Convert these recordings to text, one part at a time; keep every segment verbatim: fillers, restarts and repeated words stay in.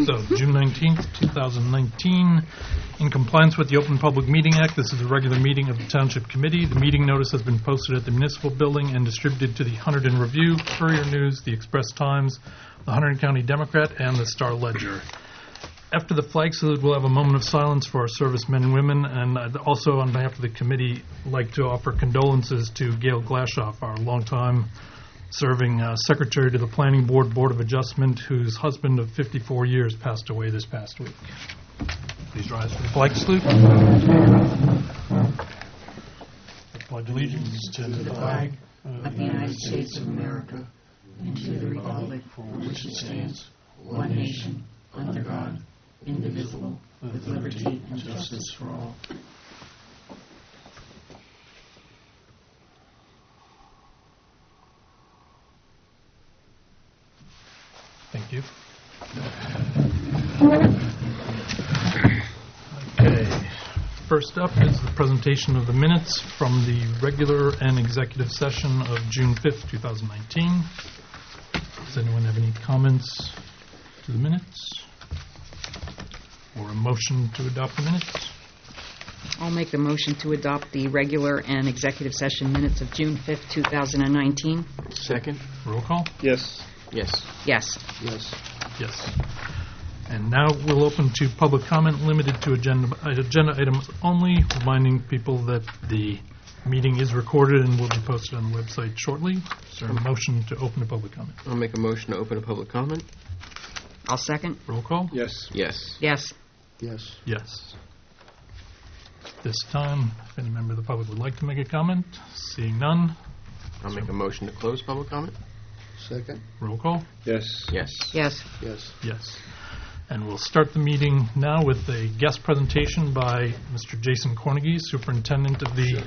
So, June nineteenth, two thousand nineteen, in compliance with the Open Public Meeting Act, this is a regular meeting of the Township Committee. The meeting notice has been posted at the Municipal Building and distributed to the Hunterdon Review, Courier News, the Express Times, the Hunterdon County Democrat, and the Star Ledger. After the flag salute, we'll have a moment of silence for our servicemen and women, and I'd also, on behalf of the committee, like to offer condolences to Gail Glashoff, our longtime serving uh, secretary to the Planning Board Board of Adjustment, whose husband of fifty-four years passed away this past week. Please rise for the flag salute. I pledge allegiance to the flag of the United States of America and to the republic for which it stands, one nation, under God, indivisible, with liberty and justice for all. Thank you. Okay. First up is the presentation of the minutes from the regular and executive session of June fifth, two thousand nineteen. Does anyone have any comments to the minutes? Or a motion to adopt the minutes? I'll make the motion to adopt the regular and executive session minutes of June fifth, two thousand nineteen. Second. Roll call? Yes. Yes. Yes. Yes. Yes. And now we'll open to public comment limited to agenda, agenda items only, reminding people that the meeting is recorded and will be posted on the website shortly. Is there a motion to open to public comment? I'll make a motion to open a public comment. I'll second. Roll call? Yes. Yes. Yes. Yes. Yes. This time, if any member of the public would like to make a comment, seeing none. I'll make a motion to close public comment. Second. Roll call? Yes. Yes. Yes. Yes. Yes. And we'll start the meeting now with a guest presentation by Mister Jason Cornegie, Superintendent of the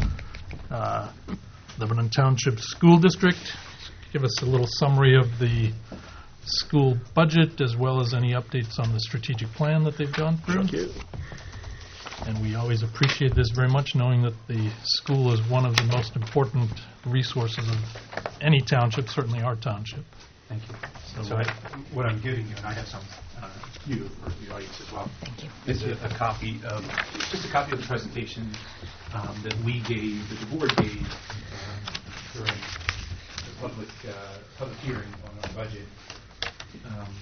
uh, Lebanon Township School District. Give us a little summary of the school budget as well as any updates on the strategic plan that they've gone through. Thank you. And we always appreciate this very much, knowing that the school is one of the most important resources of any township, certainly our township. Thank you. So, So I, what I'm giving you, and I have some uh, you for the audience as well, is a, a copy of, just a copy of the presentation um, that we gave, that the board gave uh, during the public, uh, public hearing on our budget. Um,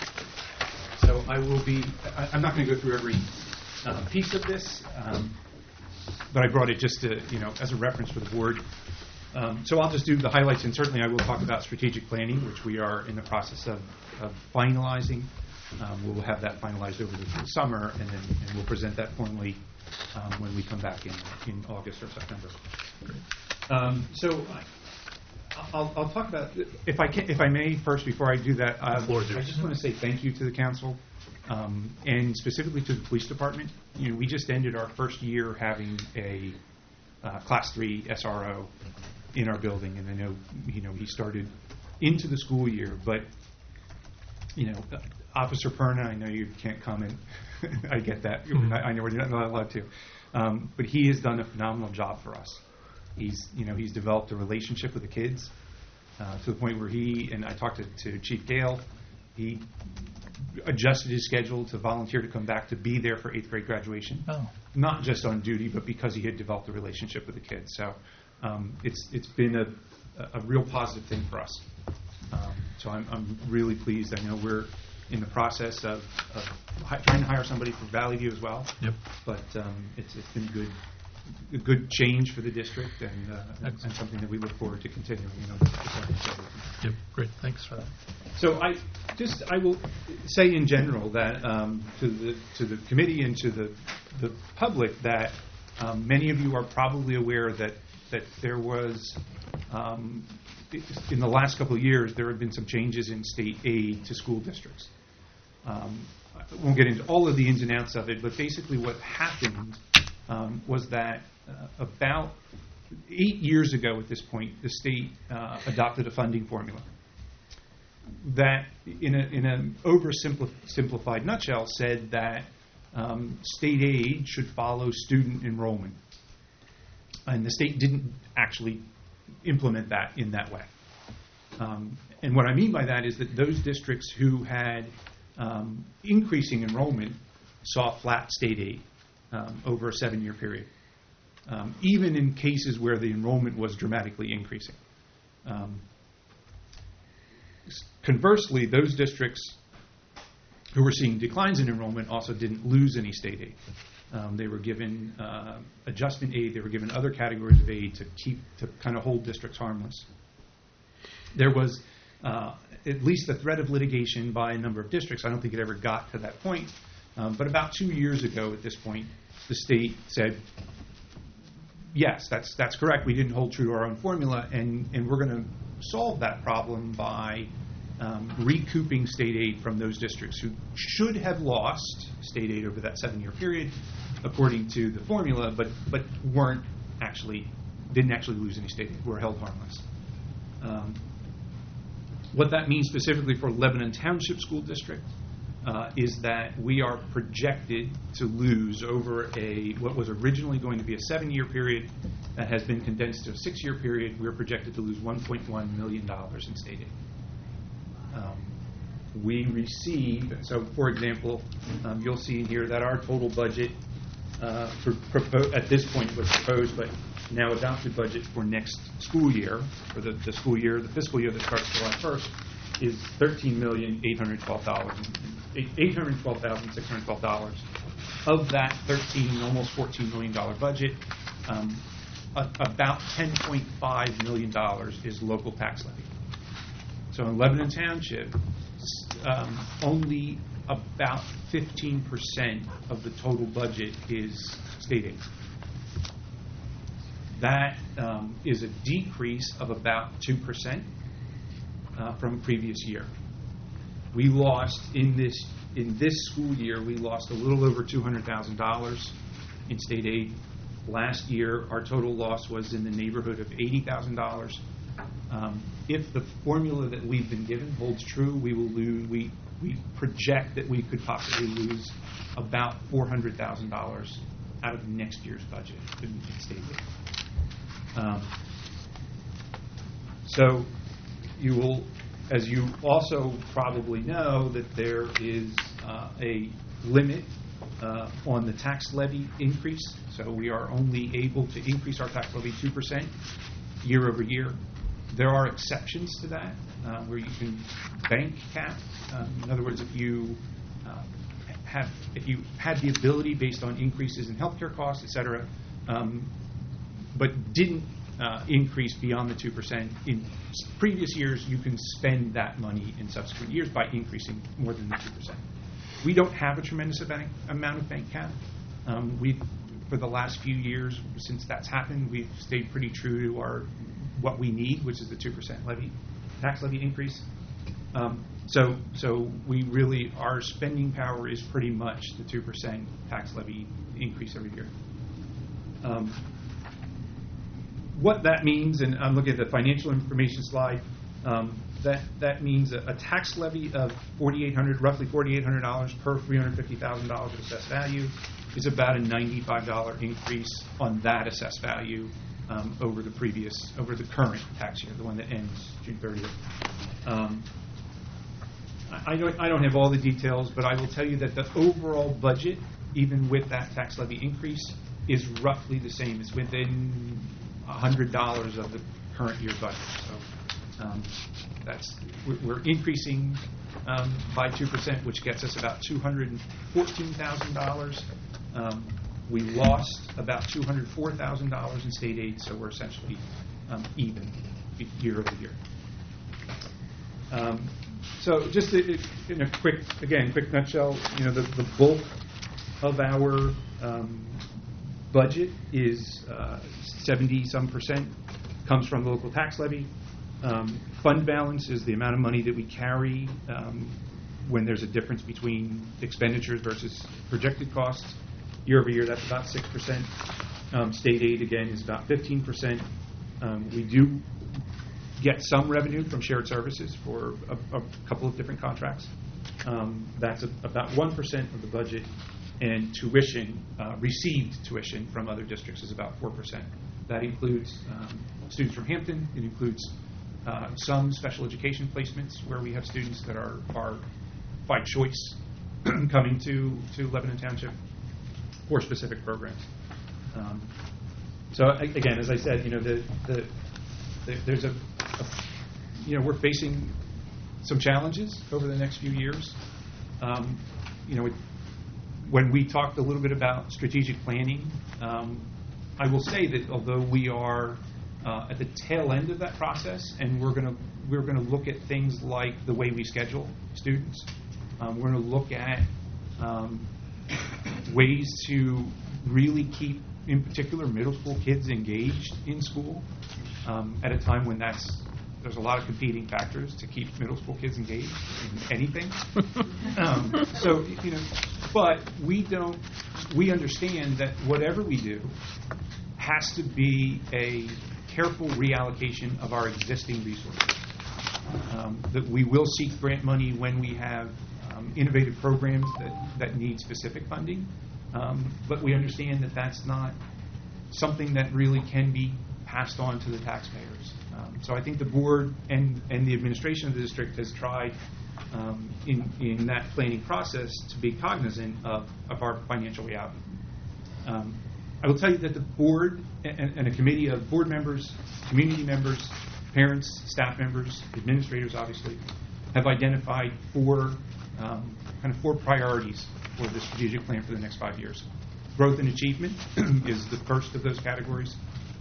so I will be, I, I'm not going to go through every uh, piece of this, um, but I brought it just to, you know, as a reference for the board. Um, so I'll just do the highlights, and certainly I will talk about strategic planning, which we are in the process of, of finalizing. Um, we'll have that finalized over the, the summer, and then and we'll present that formally um, when we come back in, in August or September. Um, so I, I'll, I'll talk about, if I can, if I may, first before I do that, uh, I just want to say thank you to the council, um, and specifically to the police department. You know, we just ended our first year having a uh, Class three S R O in our building, and I know, you know, he started into the school year, but, you know, Officer Perna, I know you can't comment. I get that. Mm-hmm. I, I know we're not allowed to. Um, but he has done a phenomenal job for us. He's, you know, he's developed a relationship with the kids uh, to the point where he, and I talked to, to Chief Gale, he adjusted his schedule to volunteer to come back to be there for eighth grade graduation. Oh. Not just on duty, but because he had developed a relationship with the kids. So um, it's it's been a, a real positive thing for us. Um, so I'm, I'm really pleased. I know we're in the process of, of hi- trying to hire somebody for Valley View as well. Yep. But um, it's it's been good, a good change for the district, and, uh, and, and something that we look forward to continuing. You know, Yep. Great. Thanks for that. so I just I will say in general that um, to the to the committee and to the the public that um, many of you are probably aware that that there was. Um, in the last couple of years, there have been some changes in state aid to school districts. Um, I won't get into all of the ins and outs of it, but basically what happened um, was that uh, about eight years ago at this point, the state uh, adopted a funding formula that, in a in an oversimplified nutshell, said that um, state aid should follow student enrollment. And the state didn't actually implement that in that way. Um, and what I mean by that is that those districts who had um, increasing enrollment saw flat state aid um, over a seven-year period, um, even in cases where the enrollment was dramatically increasing. Um, conversely, those districts who were seeing declines in enrollment also didn't lose any state aid. Um, they were given uh, adjustment aid. They were given other categories of aid to keep to kind of hold districts harmless. There was uh, at least a threat of litigation by a number of districts. I don't think it ever got to that point. Um, but about two years ago at this point, the state said, yes, that's that's correct. We didn't hold true to our own formula, and, and we're going to solve that problem by um, recouping state aid from those districts who should have lost state aid over that seven-year period, according to the formula, but but weren't actually, didn't actually lose any state aid, were held harmless. Um, what that means specifically for Lebanon Township School District uh, is that we are projected to lose over a what was originally going to be a seven-year period that has been condensed to a six-year period. We're projected to lose one point one million dollars in state aid. Um, we receive, so for example, um, you'll see here that our total budget uh, for, propo- at this point was proposed, but now adopted budget for next school year, for the, the school year, the fiscal year that starts July first, is thirteen million eight hundred twelve thousand eight hundred twelve thousand six hundred twelve dollars. Of that thirteen, almost fourteen million dollars budget, um, a, about ten point five million dollars is local tax levy. So in Lebanon Township, um, only about fifteen percent of the total budget is state aid. That um, is a decrease of about two percent uh, from previous year. We lost in this in this school year, we lost a little over two hundred thousand dollars in state aid. Last year, our total loss was in the neighborhood of eighty thousand dollars. Um, if the formula that we've been given holds true, we will lose. We we project that we could possibly lose about four hundred thousand dollars out of next year's budget in, in state aid. Um, so you will, as you also probably know, that there is uh, a limit uh, on the tax levy increase. So we are only able to increase our tax levy two percent year over year. There are exceptions to that, uh, where you can bank cap. Um, in other words, if you uh, have, if you had the ability based on increases in healthcare costs, et cetera, um, but didn't uh, increase beyond the two percent in previous years, you can spend that money in subsequent years by increasing more than the two percent. We don't have a tremendous amount of bank cap. Um, we, for the last few years, since that's happened, we've stayed pretty true to our what we need, which is the two percent levy, tax levy increase. Um, so, so we really, our spending power is pretty much the two percent tax levy increase every year. Um, what that means, and I'm looking at the financial information slide, um, that, that means a, a tax levy of forty-eight hundred dollars, roughly forty-eight hundred dollars per three hundred fifty thousand dollars of assessed value is about a ninety-five dollars increase on that assessed value Um, over the previous, over the current tax year, the one that ends June thirtieth. Um, I, I don't, I don't have all the details, but I will tell you that the overall budget, even with that tax levy increase, is roughly the same. It's within one hundred dollars of the current year budget. So um, that's we're, we're increasing um, by two percent, which gets us about two hundred fourteen thousand dollars. Um, We lost about two hundred four thousand dollars in state aid, so we're essentially um, even year over year. Um, so just in a quick, again, quick nutshell, you know, the, the bulk of our um, budget is uh, seventy some percent comes from the local tax levy. Um, fund balance is the amount of money that we carry um, when there's a difference between expenditures versus projected costs. Year over year, that's about six percent. Um, state aid, again, is about fifteen percent. Um, we do get some revenue from shared services for a, a couple of different contracts. Um, that's a, about one percent of the budget. And tuition, uh, received tuition from other districts is about four percent. That includes um, students from Hampton. It includes uh, some special education placements where we have students that are, are by choice coming to, to Lebanon Township for specific programs. Um, so a- again, as I said, you know, the, the, the there's a, a, you know, we're facing some challenges over the next few years. Um, you know, it, when we talked a little bit about strategic planning, um, I will say that although we are uh, at the tail end of that process, and we're going to we're going to look at things like the way we schedule students. Um, we're going to look at um, ways to really keep, in particular, middle school kids engaged in school um, at a time when that's there's a lot of competing factors to keep middle school kids engaged in anything. um, so you know, but we don't. We understand that whatever we do has to be a careful reallocation of our existing resources. Um, that we will seek grant money when we have um, innovative programs that, that need specific funding, um, but we understand that that's not something that really can be passed on to the taxpayers. Um, so I think the board and, and the administration of the district has tried um, in, in that planning process to be cognizant of, of our financial reality. Um, I will tell you that the board and, and a committee of board members, community members, parents, staff members, administrators, obviously, have identified four um, kind of four priorities for the strategic plan for the next five years. Growth and achievement is the first of those categories,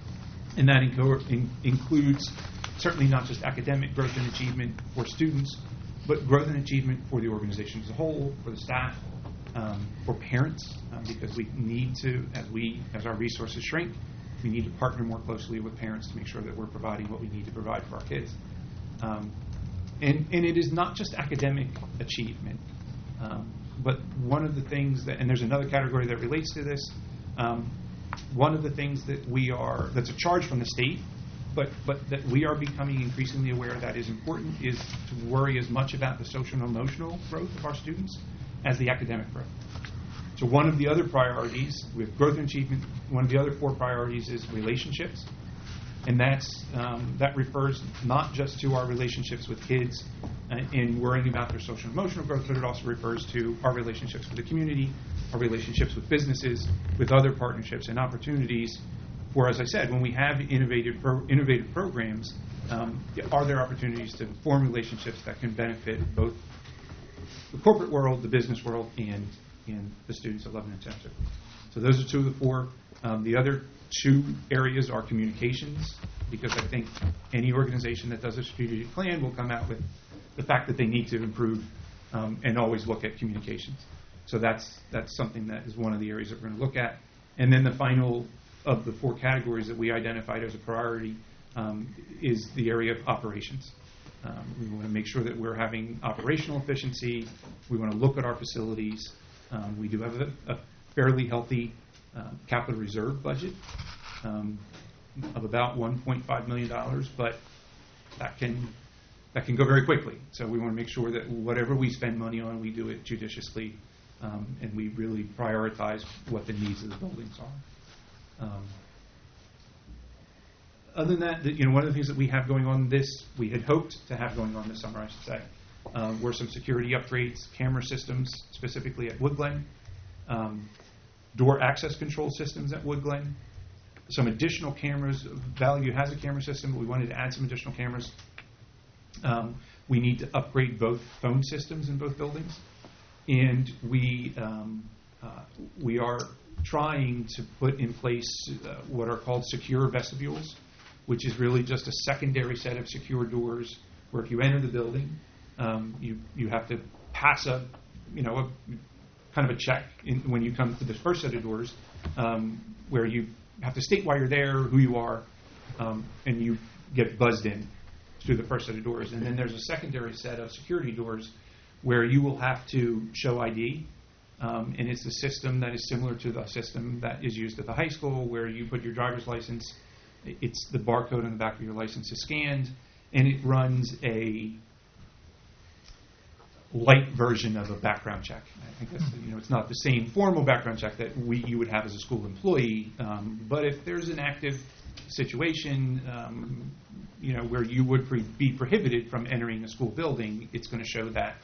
and that inco- in, includes certainly not just academic growth and achievement for students, but growth and achievement for the organization as a whole, for the staff, um, for parents, um, because we need to, as we as our resources shrink, we need to partner more closely with parents to make sure that we're providing what we need to provide for our kids. Um, and, and it is not just academic achievement, um, but one of the things that, and there's another category that relates to this, um, one of the things that we are, that's a charge from the state, but, but that we are becoming increasingly aware that is important, is to worry as much about the social and emotional growth of our students as the academic growth. So one of the other priorities with growth and achievement, one of the other four priorities is relationships. And that's, um, that refers not just to our relationships with kids and, and worrying about their social and emotional growth, but it also refers to our relationships with the community, our relationships with businesses, with other partnerships and opportunities. Where, as I said, when we have innovative, pro- innovative programs, um, are there opportunities to form relationships that can benefit both the corporate world, the business world, and in the students of Lebanon Township. So those are two of the four. Um, the other two areas are communications, because I think any organization that does a strategic plan will come out with the fact that they need to improve um, and always look at communications. So that's that's something that is one of the areas that we're going to look at. And then the final of the four categories that we identified as a priority um, is the area of operations. Um, we want to make sure that we're having operational efficiency. We want to look at our facilities. Um, we do have a, a fairly healthy uh, capital reserve budget um, of about one point five million dollars, but that can that can go very quickly. So we want to make sure that whatever we spend money on, we do it judiciously, um, and we really prioritize what the needs of the buildings are. Um, other than that, you know, one of the things that we have going on this, we had hoped to have going on this summer, I should say, Um, were some security upgrades, camera systems, specifically at Wood Glen, um, door access control systems at Wood Glen, some additional cameras. Valley View has a camera system, but we wanted to add some additional cameras. Um, we need to upgrade both phone systems in both buildings, and we um, uh, we are trying to put in place uh, what are called secure vestibules, which is really just a secondary set of secure doors where if you enter the building, Um, you you have to pass a, you know, a, kind of a check in, when you come to the first set of doors, um, where you have to state why you're there, who you are, um, and you get buzzed in through the first set of doors. And then there's a secondary set of security doors where you will have to show I D, um, and it's a system that is similar to the system that is used at the high school, where you put your driver's license, it's the barcode on the back of your license is scanned, and it runs a light version of a background check. I think that's, you know, it's not the same formal background check that we you would have as a school employee, um, but if there's an active situation, um, you know, where you would pre- be prohibited from entering a school building, it's going to show that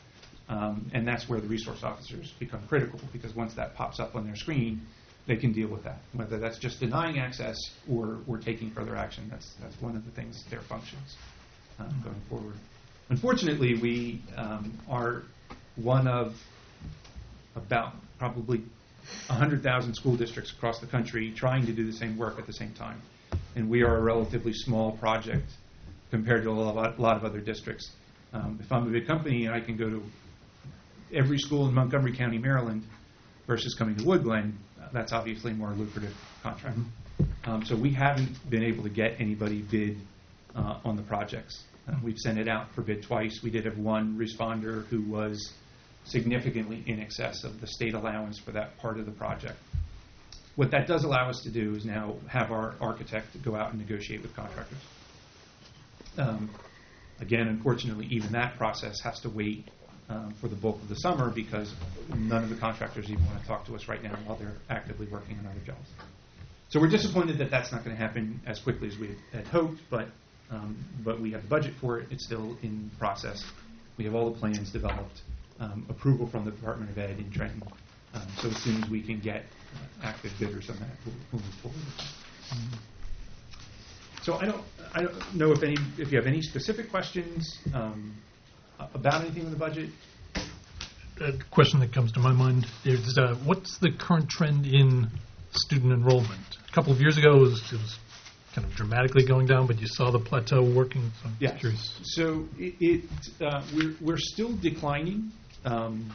Um, and that's where the resource officers become critical, because once that pops up on their screen, they can deal with that. Whether that's just denying access or, or taking further action, that's, that's one of the things, their functions uh, going forward. Unfortunately, we um, are one of about probably one hundred thousand school districts across the country trying to do the same work at the same time. And we are a relatively small project compared to a lot, a lot of other districts. Um, if I'm a big company and I can go to every school in Montgomery County, Maryland, versus coming to Wood Glen, uh, that's obviously a more lucrative contract. Mm-hmm. Um, so we haven't been able to get anybody bid uh, on the projects. Uh, we've sent it out for bid twice. We did have one responder who was significantly in excess of the state allowance for that part of the project. What that does allow us to do is now have our architect go out and negotiate with contractors. Um, again, unfortunately, even that process has to wait um, for the bulk of the summer, because none of the contractors even want to talk to us right now while they're actively working on other jobs. So we're disappointed that that's not going to happen as quickly as we had hoped, but um, but we have the budget for it. It's still in process. We have all the plans developed, um, approval from the Department of Ed in Trenton. Um, so as soon as we can get uh, active bidders on that, we'll, we'll move forward. Mm-hmm. So I don't, I don't know if any, if you have any specific questions um, about anything in the budget. A question that comes to my mind is, uh, what's the current trend in student enrollment? A couple of years ago, it was, it was kind of dramatically going down, but you saw the plateau working. So I'm yes. curious. So it, it uh, we're we're still declining. Um,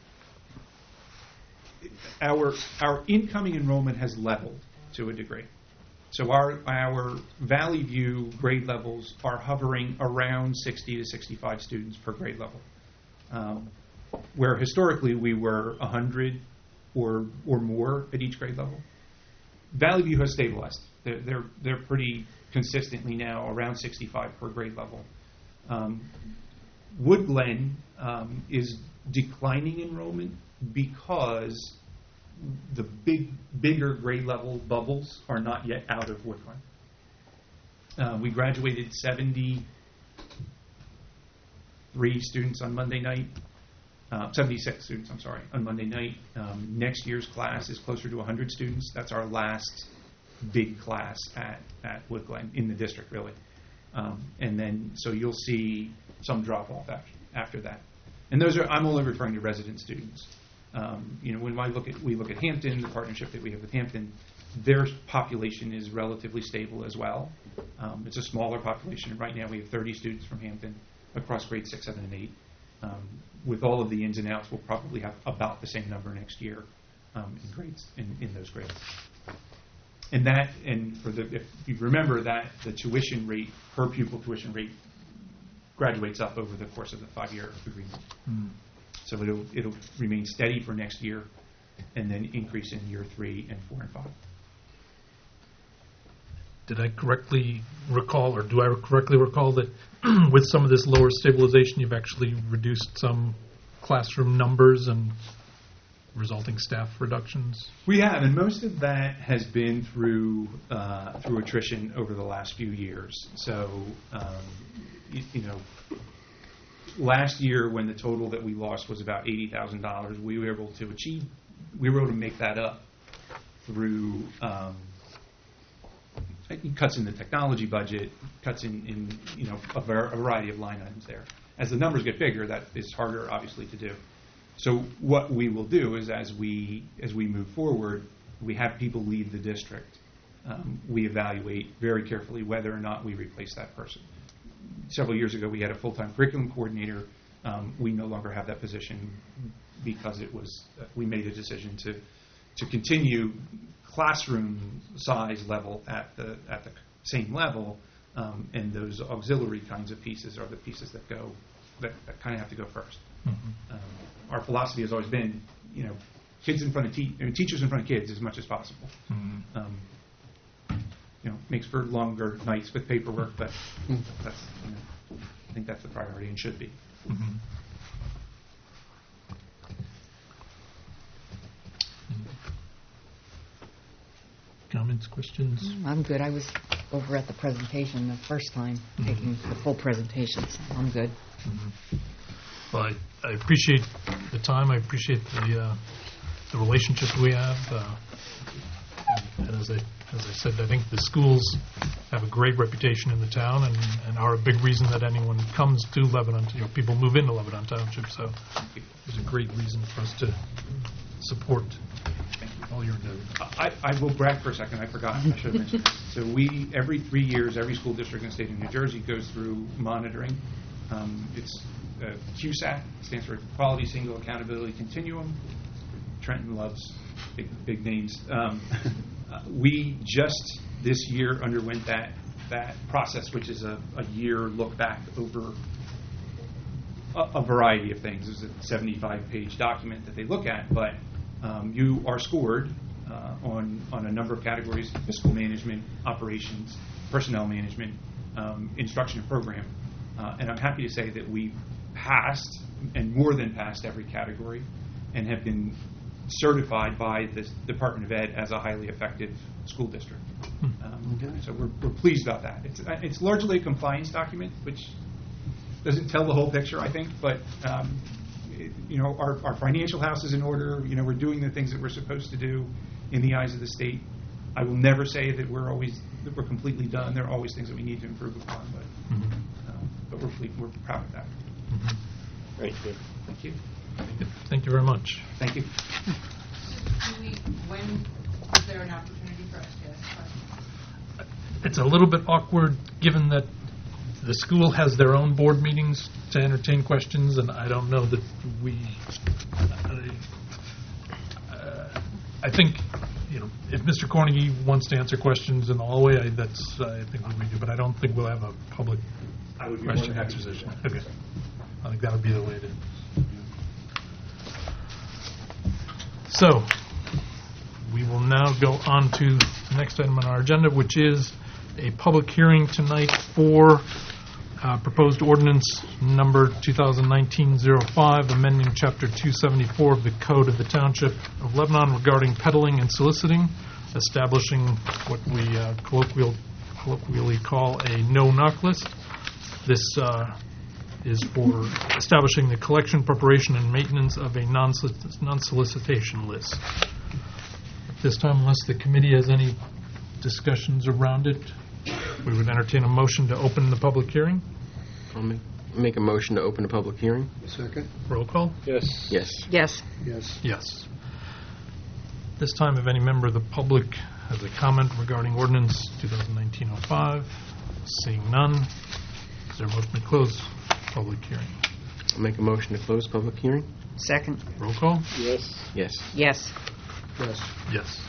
our our incoming enrollment has leveled to a degree. So our our Valley View grade levels are hovering around sixty to sixty-five students per grade level, um, where historically we were one hundred or or more at each grade level. Valley View has stabilized. They're they're, they're pretty consistently now around sixty-five per grade level. Um, Wood Glen um, is declining enrollment because the big, bigger grade level bubbles are not yet out of Wood Glen. Uh, we graduated seventy-three students on Monday night, uh, seventy-six students, I'm sorry, on Monday night. Um, next year's class is closer to one hundred students. That's our last big class at, at Wood Glen, in the district, really. Um, and then, so you'll see some drop-off after, after that. And those are, I'm only referring to resident students. Um, you know, when I look at, we look at Hampton, the partnership that we have with Hampton, their population is relatively stable as well. Um, it's a smaller population. Right now we have thirty students from Hampton across grades six, seven, and eight. Um, with all of the ins and outs, we'll probably have about the same number next year um, in grades, in, in those grades. And that, and for the, if you remember that, the tuition rate, per pupil tuition rate, graduates up over the course of the five-year agreement. Mm. So it'll it'll remain steady for next year, and then increase in year three and four and five. Did I correctly recall, or do I correctly recall that with some of this lower stabilization, you've actually reduced some classroom numbers and resulting staff reductions? We have, and most of that has been through uh, through attrition over the last few years. So, um, you, you know. Last year, when the total that we lost was about eighty thousand dollars, we were able to achieve, we were able to make that up through um, cuts in the technology budget, cuts in, in you know a, ver- a variety of line items there. As the numbers get bigger, that is harder, obviously, to do. So what we will do is, as we as we move forward, we have people leave the district. Um, we evaluate very carefully whether or not we replace that person. Several years ago, we had a full-time curriculum coordinator. Um, we no longer have that position because it was uh, we made a decision to to continue classroom size level at the at the same level, um, and those auxiliary kinds of pieces are the pieces that go that, that kind of have to go first. Mm-hmm. Um, our philosophy has always been, you know, kids in front of te- I mean, teachers in front of kids as much as possible. Mm-hmm. Um, You know, makes for longer nights with paperwork, but that's, you know, I think that's the priority and should be. Mm-hmm. Comments, questions? I'm good. I was over at the presentation the first time, mm-hmm. taking the full presentation, so I'm good. Mm-hmm. Well, I, I appreciate the time, I appreciate the, uh, the relationships we have. uh, And as I, as I said, I think the schools have a great reputation in the town and, and are a big reason that anyone comes to Lebanon, you know, people move into Lebanon Township, so there's a great reason for us to support all your endeavors. I, I will brag for a second. I forgot. I should have mentioned this. So we, every three years, every school district in the state of New Jersey goes through monitoring. Um, it's uh, Q S A C, stands for Quality Single Accountability Continuum. Trenton loves big, big names. Um, uh, we just this year underwent that that process, which is a, a year look back over a, a variety of things. It's a seventy-five page document that they look at, but um, you are scored uh, on on a number of categories: fiscal management, operations, personnel management, um, instruction and program. Uh, and I'm happy to say that we passed, and more than passed, every category, and have been certified by the Department of Ed as a highly effective school district. Um, Okay. So we're, we're pleased about that. It's, uh, it's largely a compliance document, which doesn't tell the whole picture, I think, but um, it, you know, our, our financial house is in order. You know, we're doing the things that we're supposed to do in the eyes of the state. I will never say that we're always that we're completely done. There are always things that we need to improve upon, but Mhm. um, but we're ple- we're proud of that. Mhm. Great. Thank you. Thank you very much. Thank you. Do we, when is there an opportunity for us to ask questions? It's a little bit awkward, given that the school has their own board meetings to entertain questions, and I don't know that we, uh, I think, you know, if Mister Cornegie wants to answer questions in the hallway, I, that's, I think what we do, but I don't think we'll have a public I would be more question than and happy answer to do session. that. Okay. I think that would be the way to. So, we will now go on to the next item on our agenda, which is a public hearing tonight for uh, proposed ordinance number twenty nineteen oh five, amending Chapter two seventy-four of the Code of the Township of Lebanon regarding peddling and soliciting, establishing what we uh, colloquial, colloquially call a no-knock list. This uh, is for establishing the collection, preparation, and maintenance of a non-solic- non-solicitation list. At this time, unless the committee has any discussions around it, we would entertain a motion to open the public hearing. I'll make, make a motion to open a public hearing. Second? Roll call? Yes. Yes. Yes. Yes. Yes. This time, if any member of the public has a comment regarding ordinance twenty nineteen oh five, seeing none, is there a motion to close public hearing? I'll make a motion to close public hearing. Second. Roll call? Yes. Yes. Yes. Yes. Yes.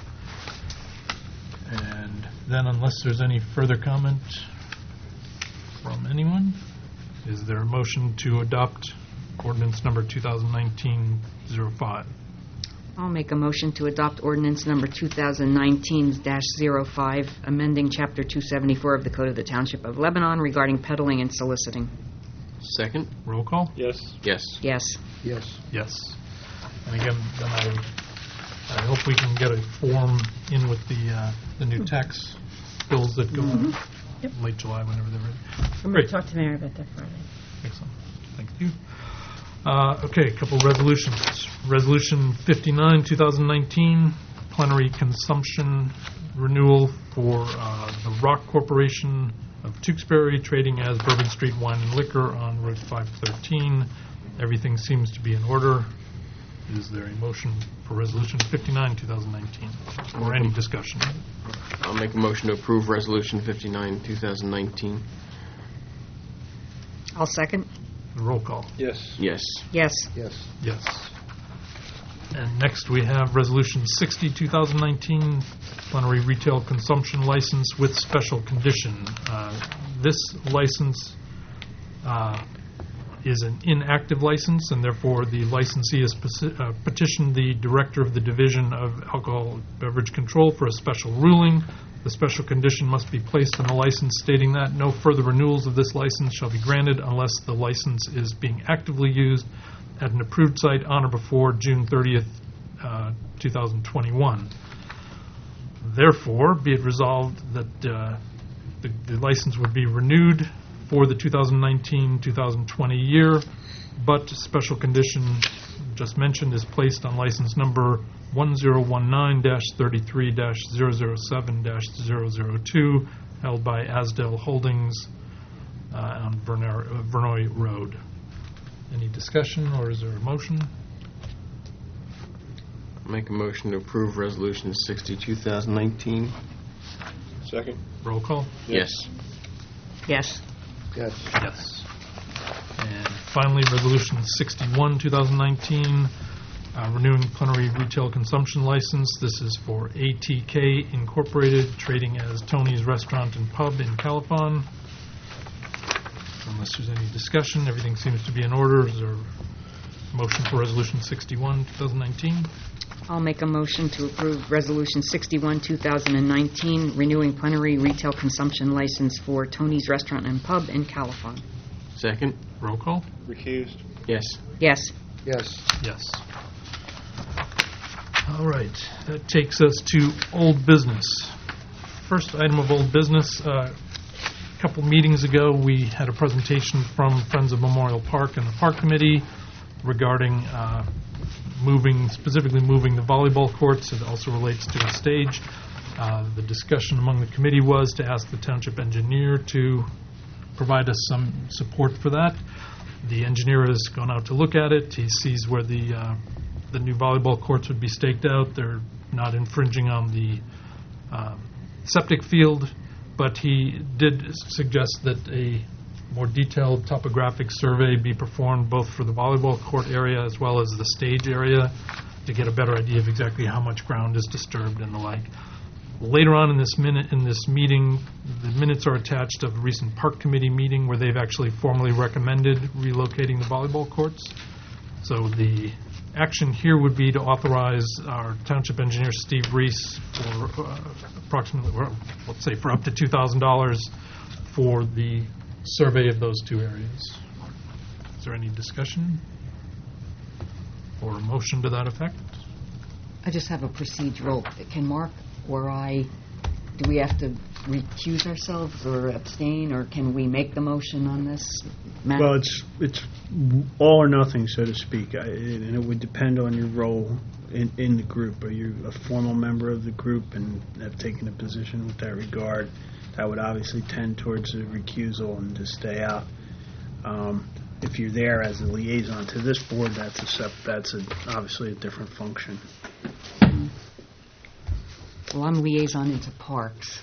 And then, unless there's any further comment from anyone, is there a motion to adopt ordinance number twenty nineteen oh five? I'll make a motion to adopt ordinance number twenty nineteen dash oh five, amending Chapter two seventy-four of the Code of the Township of Lebanon regarding peddling and soliciting. Second. Roll call? Yes. Yes. Yes. Yes. Yes. And again, then I, I hope we can get a form in with the, uh, the new tax bills that go in Yep. late July, whenever they're ready. I'm going Great. to talk to Mary about that Friday. Excellent. Thank you. Uh, Okay, a couple resolutions. Resolution fifty-nine, two thousand nineteen, plenary consumption renewal for uh, the Rock Corporation of Tewksbury, trading as Bourbon Street Wine and Liquor on Route five thirteen. Everything seems to be in order. Is there a motion for Resolution fifty-nine, two thousand nineteen, or any discussion? I'll make a motion to approve Resolution fifty-nine, two thousand nineteen. I'll second. Roll call. Yes. Yes. Yes. Yes. Yes. And next, we have Resolution sixty, two thousand nineteen, plenary retail consumption license with special condition. Uh, This license uh, is an inactive license, and therefore the licensee has peti- uh, petitioned the Director of the Division of Alcohol Beverage Control for a special ruling. The special condition must be placed on the license stating that no further renewals of this license shall be granted unless the license is being actively used at an approved site on or before June thirtieth, uh, two thousand twenty-one. Therefore, be it resolved that uh, the the license would be renewed for the two thousand nineteen two thousand twenty year, but special condition just mentioned is placed on license number one zero one nine dash thirty-three dash zero zero seven dash zero zero two, held by Asdell Holdings uh, on Vernoy uh, Vernoy Road. Any discussion, or is there a motion? Make a motion to approve Resolution sixty, two thousand nineteen. Second? Roll call. Yes. Yes. Yes. Yes. And finally, Resolution sixty-one, two thousand nineteen, uh, renewing plenary retail consumption license. This is for A T K Incorporated, trading as Tony's Restaurant and Pub in Califon. Unless there's any discussion, everything seems to be in order. Is there a motion for Resolution sixty-one, two thousand nineteen? I'll make a motion to approve Resolution sixty-one, two thousand nineteen, renewing plenary retail consumption license for Tony's Restaurant and Pub in Califon. Second. Roll call. Recused? Yes. Yes. Yes. Yes. All right, that takes us to old business. First item of old business, uh, a couple meetings ago, we had a presentation from Friends of Memorial Park and the Park Committee regarding uh, moving, specifically moving the volleyball courts. It also relates to a stage. Uh, The discussion among the committee was to ask the township engineer to provide us some support for that. The engineer has gone out to look at it. He sees where the uh, the new volleyball courts would be staked out. They're not infringing on the uh, septic field, but he did suggest that a more detailed topographic survey be performed both for the volleyball court area as well as the stage area to get a better idea of exactly how much ground is disturbed and the like. Later on in this minute, in this meeting, the minutes are attached of a recent park committee meeting where they've actually formally recommended relocating the volleyball courts. So the action here would be to authorize our township engineer, Steve Reese, for uh, approximately, well, let's say for up to two thousand dollars for the survey of those two areas. Is there any discussion or a motion to that effect? I just have a procedural. Can Mark or I, do we have to recuse ourselves or abstain, or can we make the motion on this matter? Well, it's it's all or nothing, so to speak, I- and it would depend on your role in, in the group. Are you a formal member of the group and have taken a position with that regard? That would obviously tend towards a recusal and to stay out. Um, if you're there as a liaison to this board, that's a sep- that's a, obviously a different function. Well, I'm liaison into parks.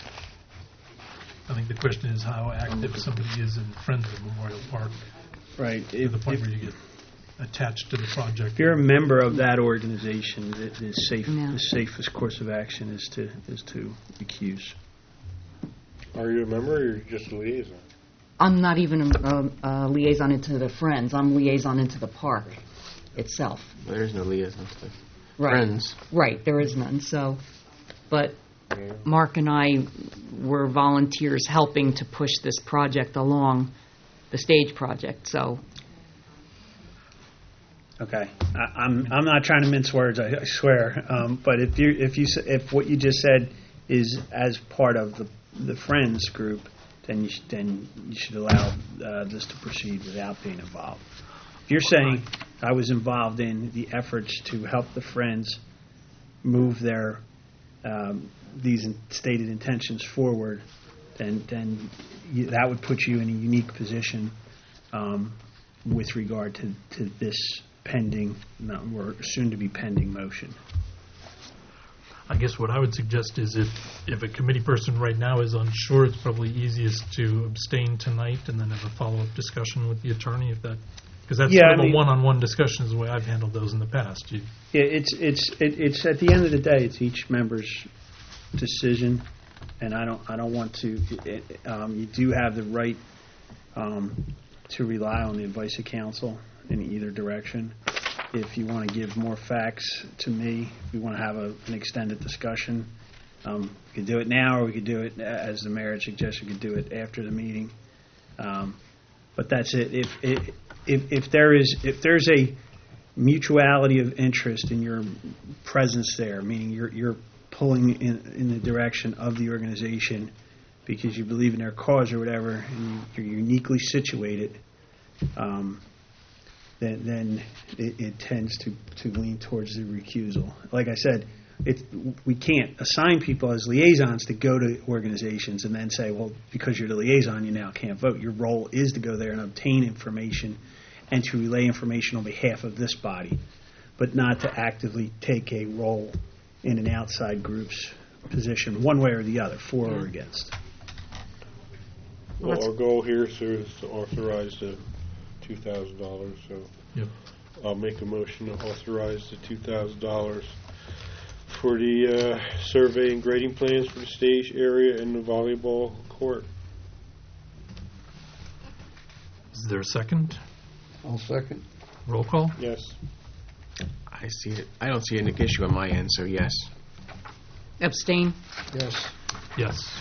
I think the question is how active somebody is in Friends of Memorial Park Right. to If, the point if, where you get attached to the project. if you're a member of that organization, the, the safe Yeah. the safest course of action is to is to recuse. Are you a member or you're just a liaison? I'm not even a, a liaison into the Friends. I'm liaison into the park itself. There is no liaison to Right. Friends. Right, there is none. So, but Yeah. Mark and I were volunteers helping to push this project along, the stage project. So, Okay, I, I'm I'm not trying to mince words. I, I swear. Um, but if you if you s- if what you just said is as part of the the Friends group, then you sh- then you should allow uh, this to proceed without being involved. If you're saying I was involved in the efforts to help the Friends move their um, these in- stated intentions forward, then then you, that would put you in a unique position um, with regard to, to this pending, no, or soon-to-be pending motion. I guess what I would suggest is if, if a committee person right now is unsure, it's probably easiest to abstain tonight and then have a follow-up discussion with the attorney if that, because that's Yeah, sort I of a mean- one-on-one discussion is the way I've handled those in the past. You, Yeah, it's it's it, it's at the end of the day, it's each member's decision, and I don't I don't want to. It, um, you do have the right um, to rely on the advice of counsel in either direction. If you want to give more facts to me, if we want to have a, an extended discussion, um, we could do it now, or we could do it, uh, as the mayor suggested, we could do it after the meeting. Um, but that's it. If, if if if there is if there's a mutuality of interest in your presence there, meaning you're you're pulling in in the direction of the organization because you believe in their cause or whatever, and you, you're uniquely situated, um, then, then it, it tends to, to lean towards the recusal. Like I said, it, we can't assign people as liaisons to go to organizations and then say, well, because you're the liaison, you now can't vote. Your role is to go there and obtain information and to relay information on behalf of this body, but not to actively take a role in an outside group's position, one way or the other, for or against. Well, our goal here, sir, is to authorize the two thousand dollars, so Yep. I'll make a motion to authorize the two thousand dollars for the uh, survey and grading plans for the stage area and the volleyball court. Is there a second? I'll second. Roll call? Yes. I see it. I don't see any issue on my end, so yes. Abstain? Yes. Yes.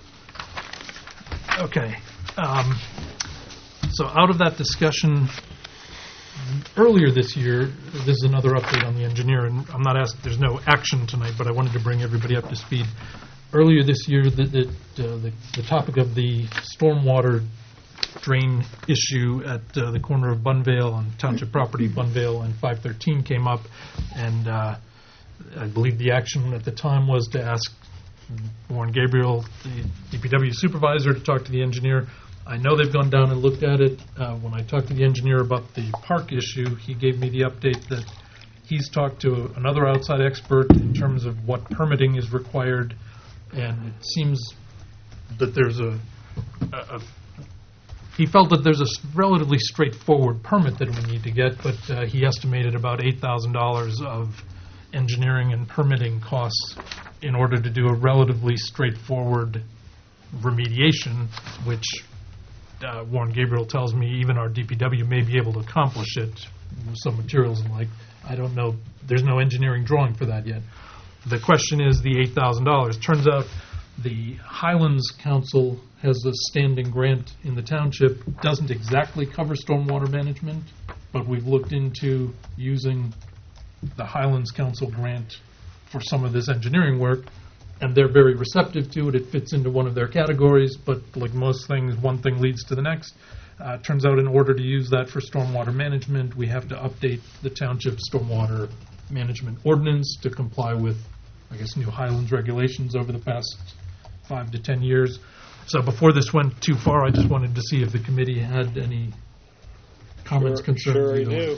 Okay. Um, So out of that discussion, earlier this year, this is another update on the engineer, and I'm not asking, there's no action tonight, but I wanted to bring everybody up to speed. Earlier this year, the, the, uh, the, the topic of the stormwater drain issue at uh, the corner of Bunvale on Township property, Bunvale and five thirteen came up, and uh, I believe the action at the time was to ask Warren Gabriel, the D P W supervisor, to talk to the engineer. I know they've gone down and looked at it. Uh, when I talked to the engineer about the park issue, he gave me the update that he's talked to another outside expert in terms of what permitting is required, and it seems that there's a, a, a he felt that there's a s- relatively straightforward permit that we need to get, but uh, he estimated about eight thousand dollars of engineering and permitting costs in order to do a relatively straightforward remediation, which uh, Warren Gabriel tells me even our D P W may be able to accomplish it with some materials and like. I don't know. There's no engineering drawing for that yet. The question is the eight thousand dollars. Turns out the Highlands Council has a standing grant in the township. Doesn't exactly cover stormwater management, but we've looked into using the Highlands Council grant for some of this engineering work, and they're very receptive to it. It fits into one of their categories, but like most things, one thing leads to the next. Uh, turns out in order to use that for stormwater management, we have to update the township stormwater management ordinance to comply with, I guess, new Highlands regulations over the past five to ten years. So before this went too far, I just wanted to see if the committee had any comments, Sure, concerns. sure I you know. do.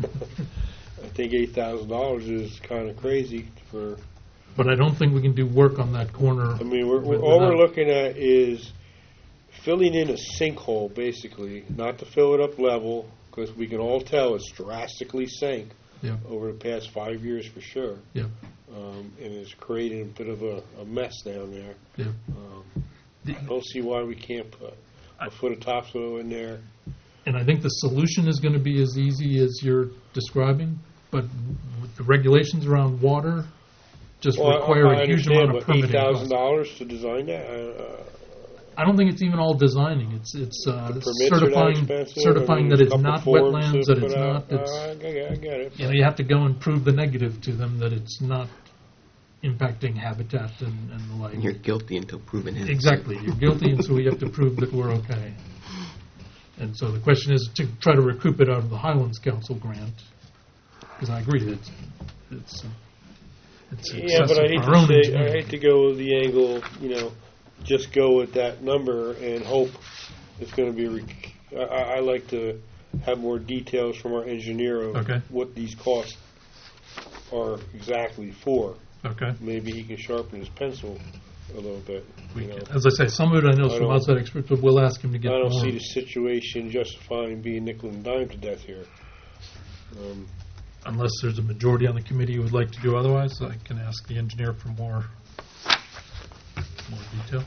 I think eight thousand dollars is kind of crazy for, But I don't think we can do work on that corner. I mean, we're, we're, with- all we're without- looking at is filling in a sinkhole, basically, not to fill it up level, because we can all tell it's drastically sank Yeah. over the past five years for sure. Yeah. Um, and it's creating a bit of a, a mess down there. Yeah. Um, I don't see why we can't put a foot of topsoil in there. And I think the solution is going to be as easy as you're describing, but with the regulations around water just Well, I- require I a huge understand, amount of but eight permitting thousand costs. dollars to design that? Uh, I don't think it's even all designing. It's it's uh, The permits are that certifying expensive, certifying and that there's it's a couple not forms wetlands, to that it's put not. out. It's Uh, I get I get it. you know you have to go and prove the negative to them that it's not impacting habitat and, and the like. And you're guilty until proven innocent. Exactly. You're guilty, and so we have to prove that we're okay. And so the question is to try to recoup it out of the Highlands Council grant, because I agree that it's it's, uh, it's Yeah, excessive but I for hate our to own say, I engineering. hate to go with the angle, you know, just go with that number and hope it's going to be. Rec- I, I I like to have more details from our engineer of Okay. what these costs are exactly for. Okay. Maybe he can sharpen his pencil a little bit. We You know. can, as I say, some of it I know is I from don't- outside experts, but we'll ask him to I get don't more. see the situation justifying being nickel and dime to death here. Um, Unless there's a majority on the committee who would like to do otherwise, I can ask the engineer for more more detail.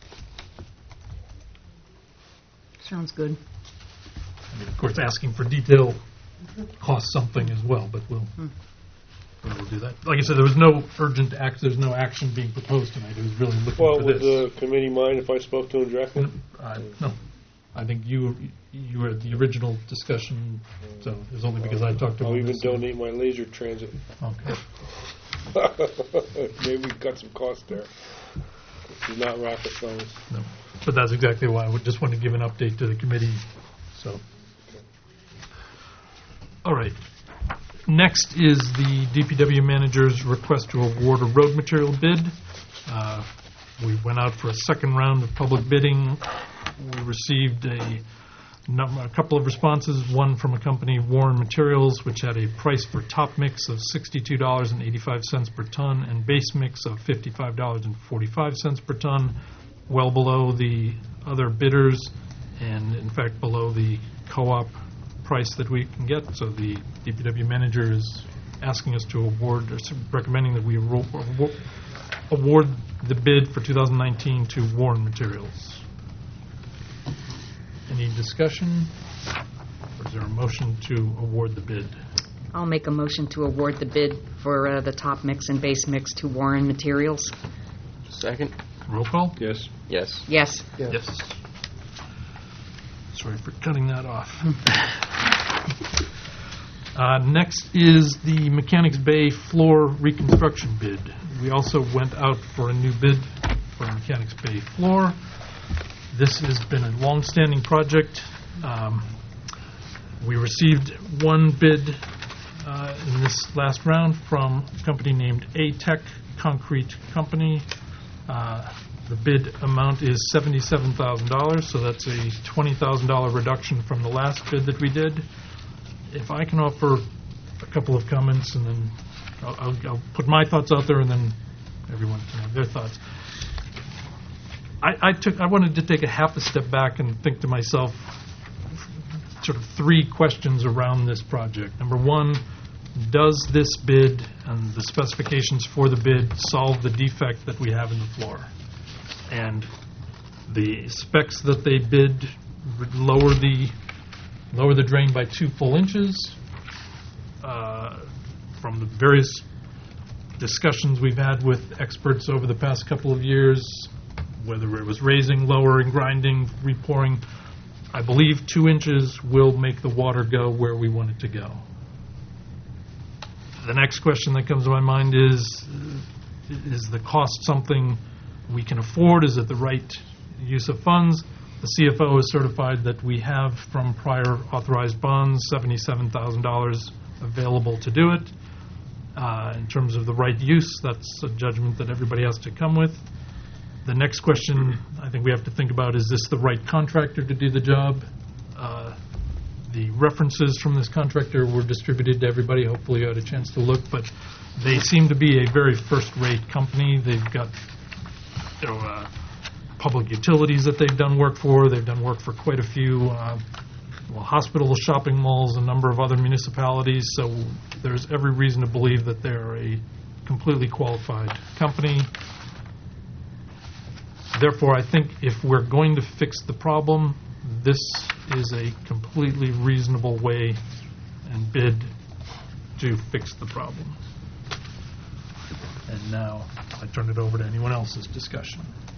Sounds good. I mean, of course, asking for detail costs something as well, but we'll, we'll do that. Like I said, there was no urgent act, there's no action being proposed tonight. It was really looking well, for would this. the committee mind if I spoke to him directly? Uh, No. I think you you were at the original discussion, so it was only because I talked to him. I'll on even this. donate my laser transit. Okay. Maybe we can cut some costs there. It's not rocket science. No. But that's exactly why I would just want to give an update to the committee, so. All right. Next is the D P W manager's request to award a road material bid. Uh, We went out for a second round of public bidding. We received a number, a couple of responses, one from a company, Warren Materials, which had a price for top mix of sixty-two dollars and eighty-five cents per ton and base mix of fifty-five dollars and forty-five cents per ton, well below the other bidders and, in fact, below the co-op price that we can get. So the D P W manager is asking us to award, or recommending that we ro- award award the bid for two thousand nineteen to Warren Materials. Any discussion? Or is there a motion to award the bid? I'll make a motion to award the bid for uh, the top mix and base mix to Warren Materials. Second? Roll call? Yes. Yes. Yes. Yes. Sorry for cutting that off. Uh, Next is the Mechanics Bay floor reconstruction bid. We also went out for a new bid for Mechanics Bay floor. This has been a long-standing project. Um, We received one bid uh, in this last round from a company named A-Tech Concrete Company. Uh, The bid amount is seventy-seven thousand dollars, so that's a twenty thousand dollars reduction from the last bid that we did. If I can offer a couple of comments, and then I'll, I'll, I'll put my thoughts out there, and then everyone can have their thoughts. I, I took, I wanted to take a half a step back and think to myself, sort of three questions around this project. Number one, does this bid and the specifications for the bid solve the defect that we have in the floor? And the specs that they bid would lower the lower the drain by two full inches. Uh, from the various discussions we've had with experts over the past couple of years, whether it was raising, lowering, grinding, repouring, I believe two inches will make the water go where we want it to go. The next question that comes to my mind is, is the cost something we can afford? Is it the right use of funds? The C F O has certified that we have, from prior authorized bonds, seventy-seven thousand dollars available to do it. Uh, in terms of the right use, that's a judgment that everybody has to come with. The next question I think we have to think about, is this the right contractor to do the job? Uh, the references from this contractor were distributed to everybody. Hopefully you had a chance to look, but they seem to be a very first-rate company. They've got, you know, uh, public utilities that they've done work for. They've done work for quite a few uh, well, hospitals, shopping malls, a number of other municipalities. So there's every reason to believe that they're a completely qualified company. Therefore, I think if we're going to fix the problem, this is a completely reasonable way and bid to fix the problem. And now I turn it over to anyone else's discussion.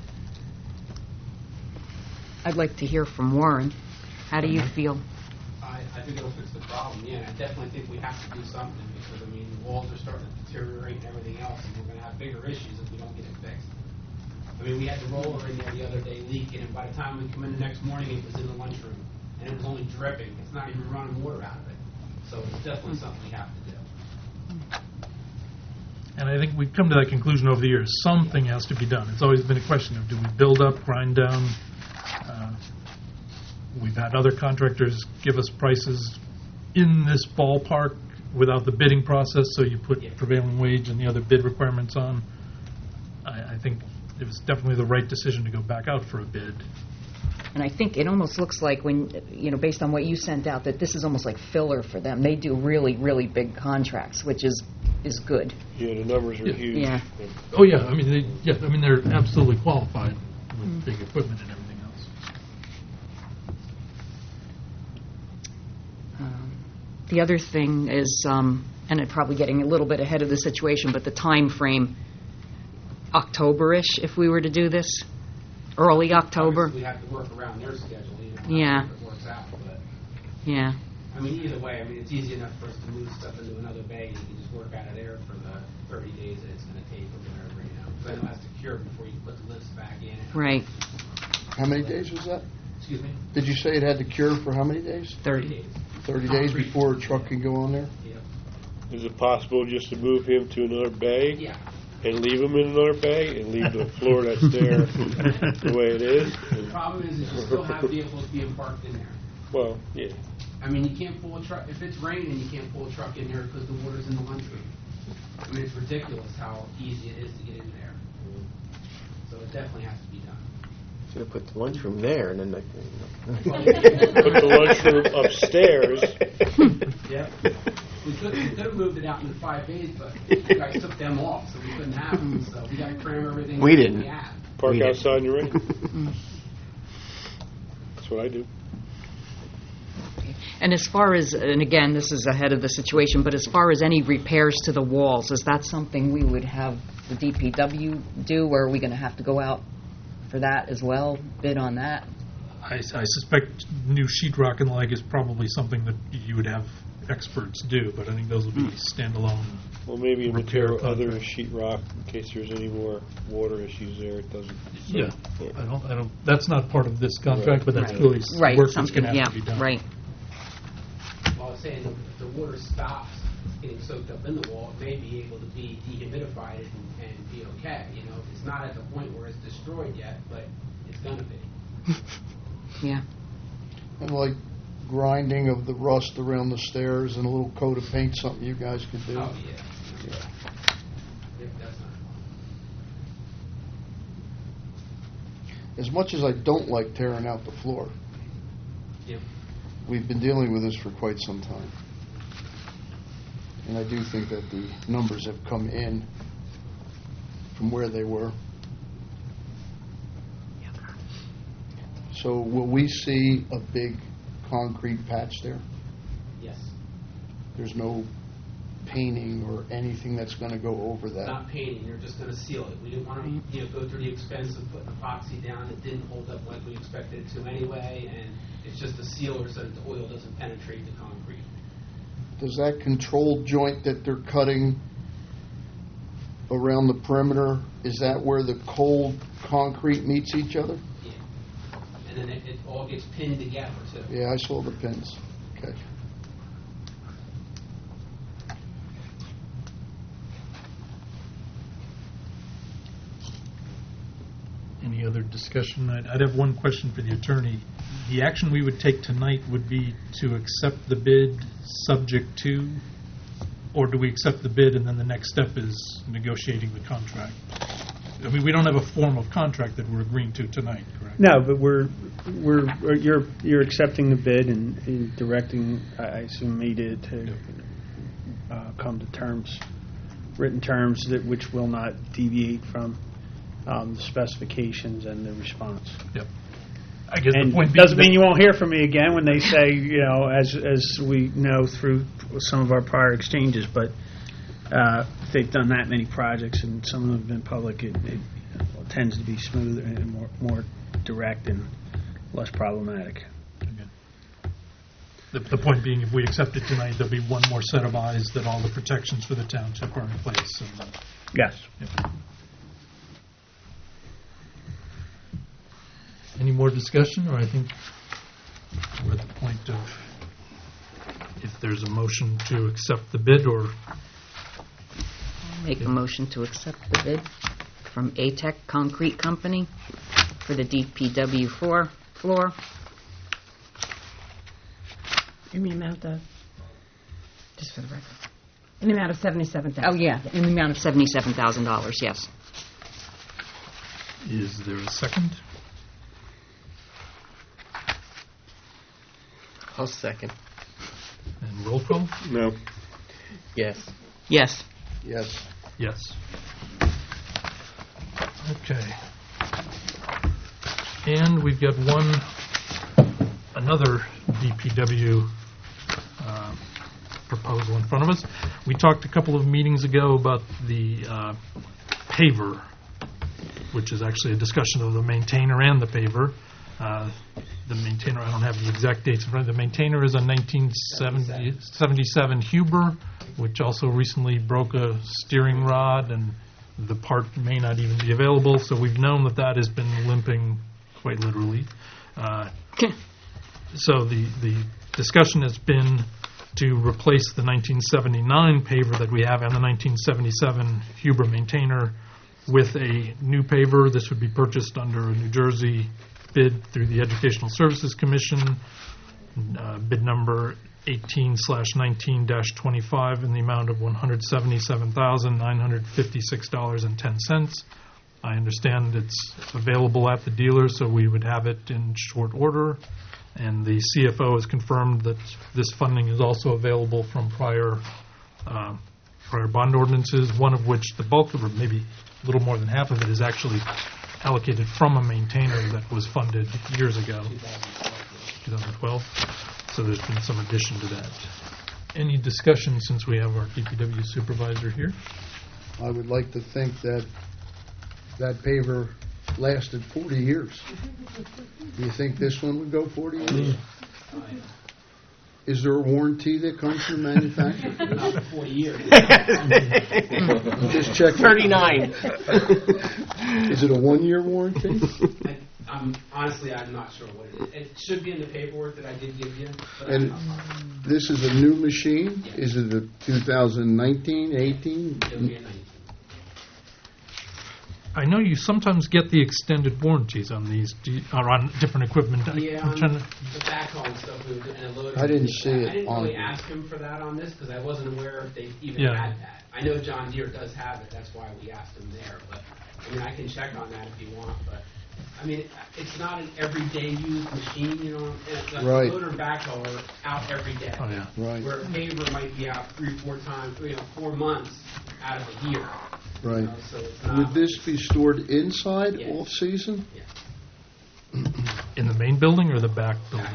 I'd like to hear from Warren. How do you feel? I, I think it'll fix the problem, yeah. I definitely think we have to do something because, I mean, the walls are starting to deteriorate and everything else, and we're going to have bigger issues if we don't get it fixed. I mean, we had the roller in there the other day leaking, and by the time we come in the next morning, it was in the lunchroom, and it was only dripping. It's not even running water out of it. So it's definitely something we have to do. And I think we've come to that conclusion over the years. Something has to be done. It's always been a question of, do we build up, grind down? Uh, we've had other contractors give us prices in this ballpark without the bidding process, so you put Yeah. prevailing wage and the other bid requirements on. I, I think it was definitely the right decision to go back out for a bid. And I think it almost looks like when, you know, based on what you sent out, that this is almost like filler for them. They do really, really big contracts, which is, is good. Yeah, the numbers are Yeah. huge. Yeah. Oh, yeah, I mean, they, yeah, I mean, they're absolutely qualified with big equipment and everything else. Um, The other thing is, um, and I'm probably getting a little bit ahead of the situation, but the time frame, October-ish, if we were to do this, early October. Obviously, we have to work around their schedule, you know, Yeah. if it works out, but, Yeah. I mean, either way, I mean, it's easy enough for us to move stuff into another bay, and you can just work out of there for the thirty days that it's gonna take or whatever, you know. Because I know it has to cure before you put the lifts back in. Right. How many days was that? Excuse me? Did you say it had to cure for how many days? thirty. days. thirty days Concrete. before a truck can go on there? Yep. Is it possible just to move him to another bay Yeah. and leave him in another bay and leave the floor that's there the way it is? The problem is, is you still have vehicles being parked in there. Well, yeah. I mean, you can't pull a truck, if it's raining, you can't pull a truck in there because the water's in the lunchroom. I mean, it's ridiculous how easy it is to get in there. So it definitely has to be done. Should have put the lunchroom there, and then they, Put the lunchroom upstairs. Yep. We could, we could have moved it out in the five days, but you guys took them off, so we couldn't have them, so we gotta cram everything. We that didn't. We had. Park We did. outside in the rain. That's what I do. And as far as, and again, this is ahead of the situation, but as far as any repairs to the walls, is that something we would have the D P W do, or are we going to have to go out for that as well, bid on that? I, I suspect new sheetrock and the like is probably something that you would have experts do, but I think those would be standalone. Well, maybe a Repair material other than contract. sheetrock in case there's any more water issues there. It doesn't. Yeah, I don't, I don't, that's not part of this contract, but that's Right. clearly Right, work that's something, going to yeah, have to be done. right. Well, I was saying, if the water stops getting soaked up in the wall, it may be able to be dehumidified and, and be okay, you know? It's not at the point where it's destroyed yet, but it's gonna be. Yeah. And like grinding of the rust around the stairs and a little coat of paint, something you guys could do? Oh, yeah. Yep, that's not. As much as I don't like tearing out the floor, Yep. we've been dealing with this for quite some time. And I do think that the numbers have come in from where they were. So will we see a big concrete patch there? Yes. There's no painting or anything that's going to go over that? Not painting, you're just gonna seal it. We didn't wanna, you know, go through the expense of putting epoxy down. It didn't hold up like we expected it to anyway, and it's just a sealer so that the oil doesn't penetrate the concrete. Does that control joint that they're cutting around the perimeter, is that where the cold concrete meets each other? Yeah. And then it, it all gets pinned together too. Yeah, I saw the pins. Okay. Any other discussion? I'd I'd have one question for the attorney. The action we would take tonight would be to accept the bid subject to, or do we accept the bid and then the next step is negotiating the contract? I mean, we don't have a form of contract that we're agreeing to tonight, correct? No, but we're, we're, you're, you're accepting the bid and and directing, I I assume, me to, to uh, come to terms, written terms that, which will not deviate from um, the specifications and the response. Yep. I guess the And point it being... doesn't mean you won't hear from me again when they say, you know, as, as we know through some of our prior exchanges, but uh, if they've done that many projects and some of them have been public, it, it tends to be smoother and more, more direct and less problematic. The, the point being, if we accept it tonight, there'll be one more set of eyes that all the protections for the township are in place. And, Yes. yeah. Any more discussion, or I think we're at the point of if there's a motion to accept the bid, or Make a motion to accept the bid from A-Tech Concrete Company for the D P W four floor. In the amount of, just for the record, in the amount of seventy-seven thousand. Oh, yeah, in the amount of seventy-seven thousand dollars, yes. is there a second? I'll second. And roll call? No. Yes. Yes. Yes. Yes. Okay. And we've got one, another D P W uh, proposal in front of us. We talked a couple of meetings ago about the uh, paver, which is actually a discussion of the maintainer and the paver. Uh, The maintainer, I don't have the exact dates in front of me. The maintainer is a nineteen seventy-seven Huber, which also recently broke a steering rod, and the part may not even be available, so we've known that that has been limping quite literally. Uh, So the, the discussion has been to replace the nineteen seventy-nine paver that we have and the nineteen seventy-seven Huber Maintainer with a new paver. This would be purchased under a New Jersey bid through the Educational Services Commission, uh, bid number eighteen slash nineteen dash twenty-five in the amount of one hundred seventy-seven thousand nine hundred fifty-six dollars and ten cents. I understand it's available at the dealer, so we would have it in short order. And the C F O has confirmed that this funding is also available from prior uh, prior bond ordinances, one of which the bulk of it, maybe a little more than half of it, is actually allocated from a maintainer that was funded years ago, twenty twelve. So there's been some addition to that. Any discussion since we have our D P W supervisor here? I would like to think that that paver lasted forty years. Do you think this one would go forty years? Is there a warranty that comes from the manufacturer? Not for forty years. Just check. thirty-nine. Is it a one-year warranty? I, I'm, honestly, I'm not sure what it is. It should be in the paperwork that I did give you, but And I'm not positive. this is a new machine? Is it a two thousand nineteen, eighteen? It'll be a nineteen. I know you sometimes get the extended warranties on these, do you- or on different equipment. I- Yeah, I'm on trying to- the backhoe and stuff, we were doing- and a loader. I didn't and see that. it I didn't on really here. ask him for that on this, because I wasn't aware if they even Yeah. had that. I know John Deere does have it, that's why we asked him there, but, I mean, I can check on that if you want, but, I mean, it- it's not an everyday used machine, you know, and the Right. loader and backhoe are out every day. Oh, yeah. Right, Where a paver might be out three, four times, you know, four months out of a year. you right. know, So it's not. Would this be stored inside Yeah. off-season? In the main building or the back building?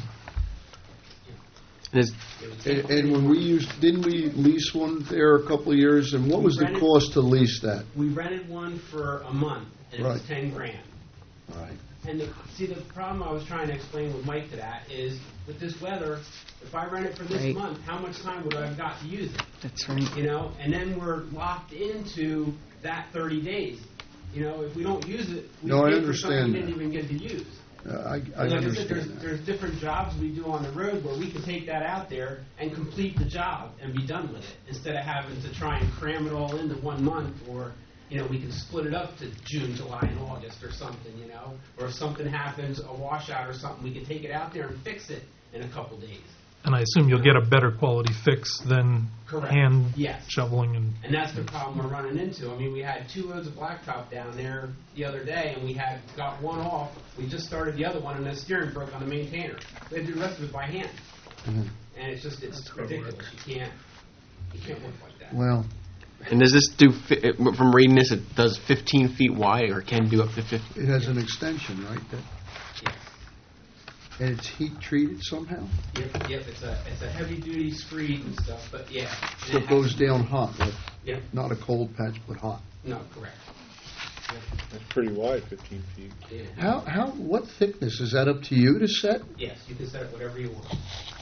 And is, it would take And place and when we used, didn't we lease one there a couple of years, and what was the Rented- cost to lease that? We rented one for a month, and it was Right. ten grand. Right. And the, see, the problem I was trying to explain with Mike to that is, with this weather, if I rent it for this Right. month, how much time would I have got to use it? That's right. You know, and then we're locked into that thirty days. You know, if we don't use it, we No, I pay for something understand we didn't that. even get to use. Uh, I, I And like I said, understand there's, that. there's different jobs we do on the road where we can take that out there and complete the job and be done with it, instead of having to try and cram it all into one month, or, you know, we can split it up to June, July, and August or something, you know? Or if something happens, a washout or something, we can take it out there and fix it in a couple days. And I assume you'll get a better quality fix than Correct. hand Yes. shoveling and... And that's the problem we're running into. I mean, we had two loads of blacktop down there the other day, and we had got one off. We just started the other one, and the steering broke on the maintainer. We had to do the rest of it by hand. Mhm. And it's just, it's ridiculous. You can't, you can't work like that. Well, and does this do, fi- from reading this, it does fifteen feet wide, or can do up to fifty? it has an extension, right? That- Yes. And it's heat treated somehow? Yep, yep, it's a, it's a heavy-duty screed and stuff, but yeah. And So it has- goes down hot, like, Yep, not a cold patch, but hot. no, correct. Yep, That's pretty wide, fifteen feet. yeah. How, how, what thickness, is that up to you to set? Yes, you can set it whatever you want.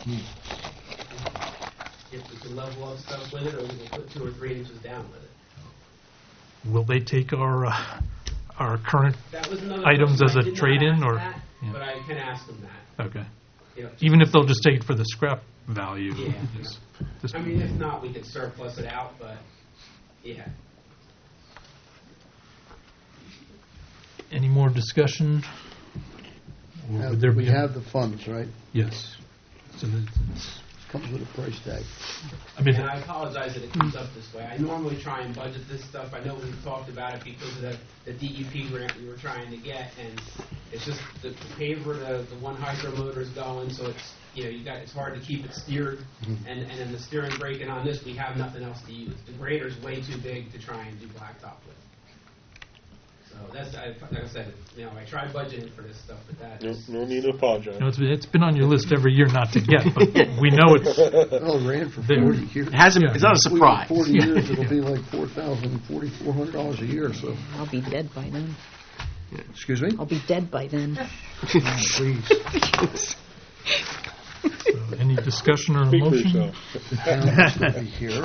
If we can level up stuff with it, or we can put two or three inches down with it. Will they take our, uh, our current, That was another Items question. as I a did not trade-in, ask or- that, yeah. But I can ask them that. okay. You know, Even if they'll just take it for the scrap value? Yeah. This- this- I mean, if not, we could surplus it out, but, yeah. Any more discussion? Or Have- would there We be a- have the funds, right? Yes. So it's- it's- Comes with a price tag. I mean, And I apologize that it comes up this way. I normally try and budget this stuff. I know we've talked about it because of the, the D E P grant we were trying to get, and it's just the paver, the, the one hydro motor's going, so it's, you know, you got, it's hard to keep it steered, and, and then the steering braking on this, we have nothing else to use. The grader's way too big to try and do blacktop with. So that's, I, like I said, you know, I try budgeting for this stuff, but that No, is. no need to apologize. you know, it's, it's been on your list every year not to get, but we know it's Well, it ran for There. forty years. It hasn't, Yeah. it's not a We went surprise. Forty years, it'll be like four thousand, forty-four hundred dollars a year, so, I'll be dead by then. excuse me? I'll be dead by then. Oh, please. So, any discussion or Speak for motion? yourself. The town will still be here,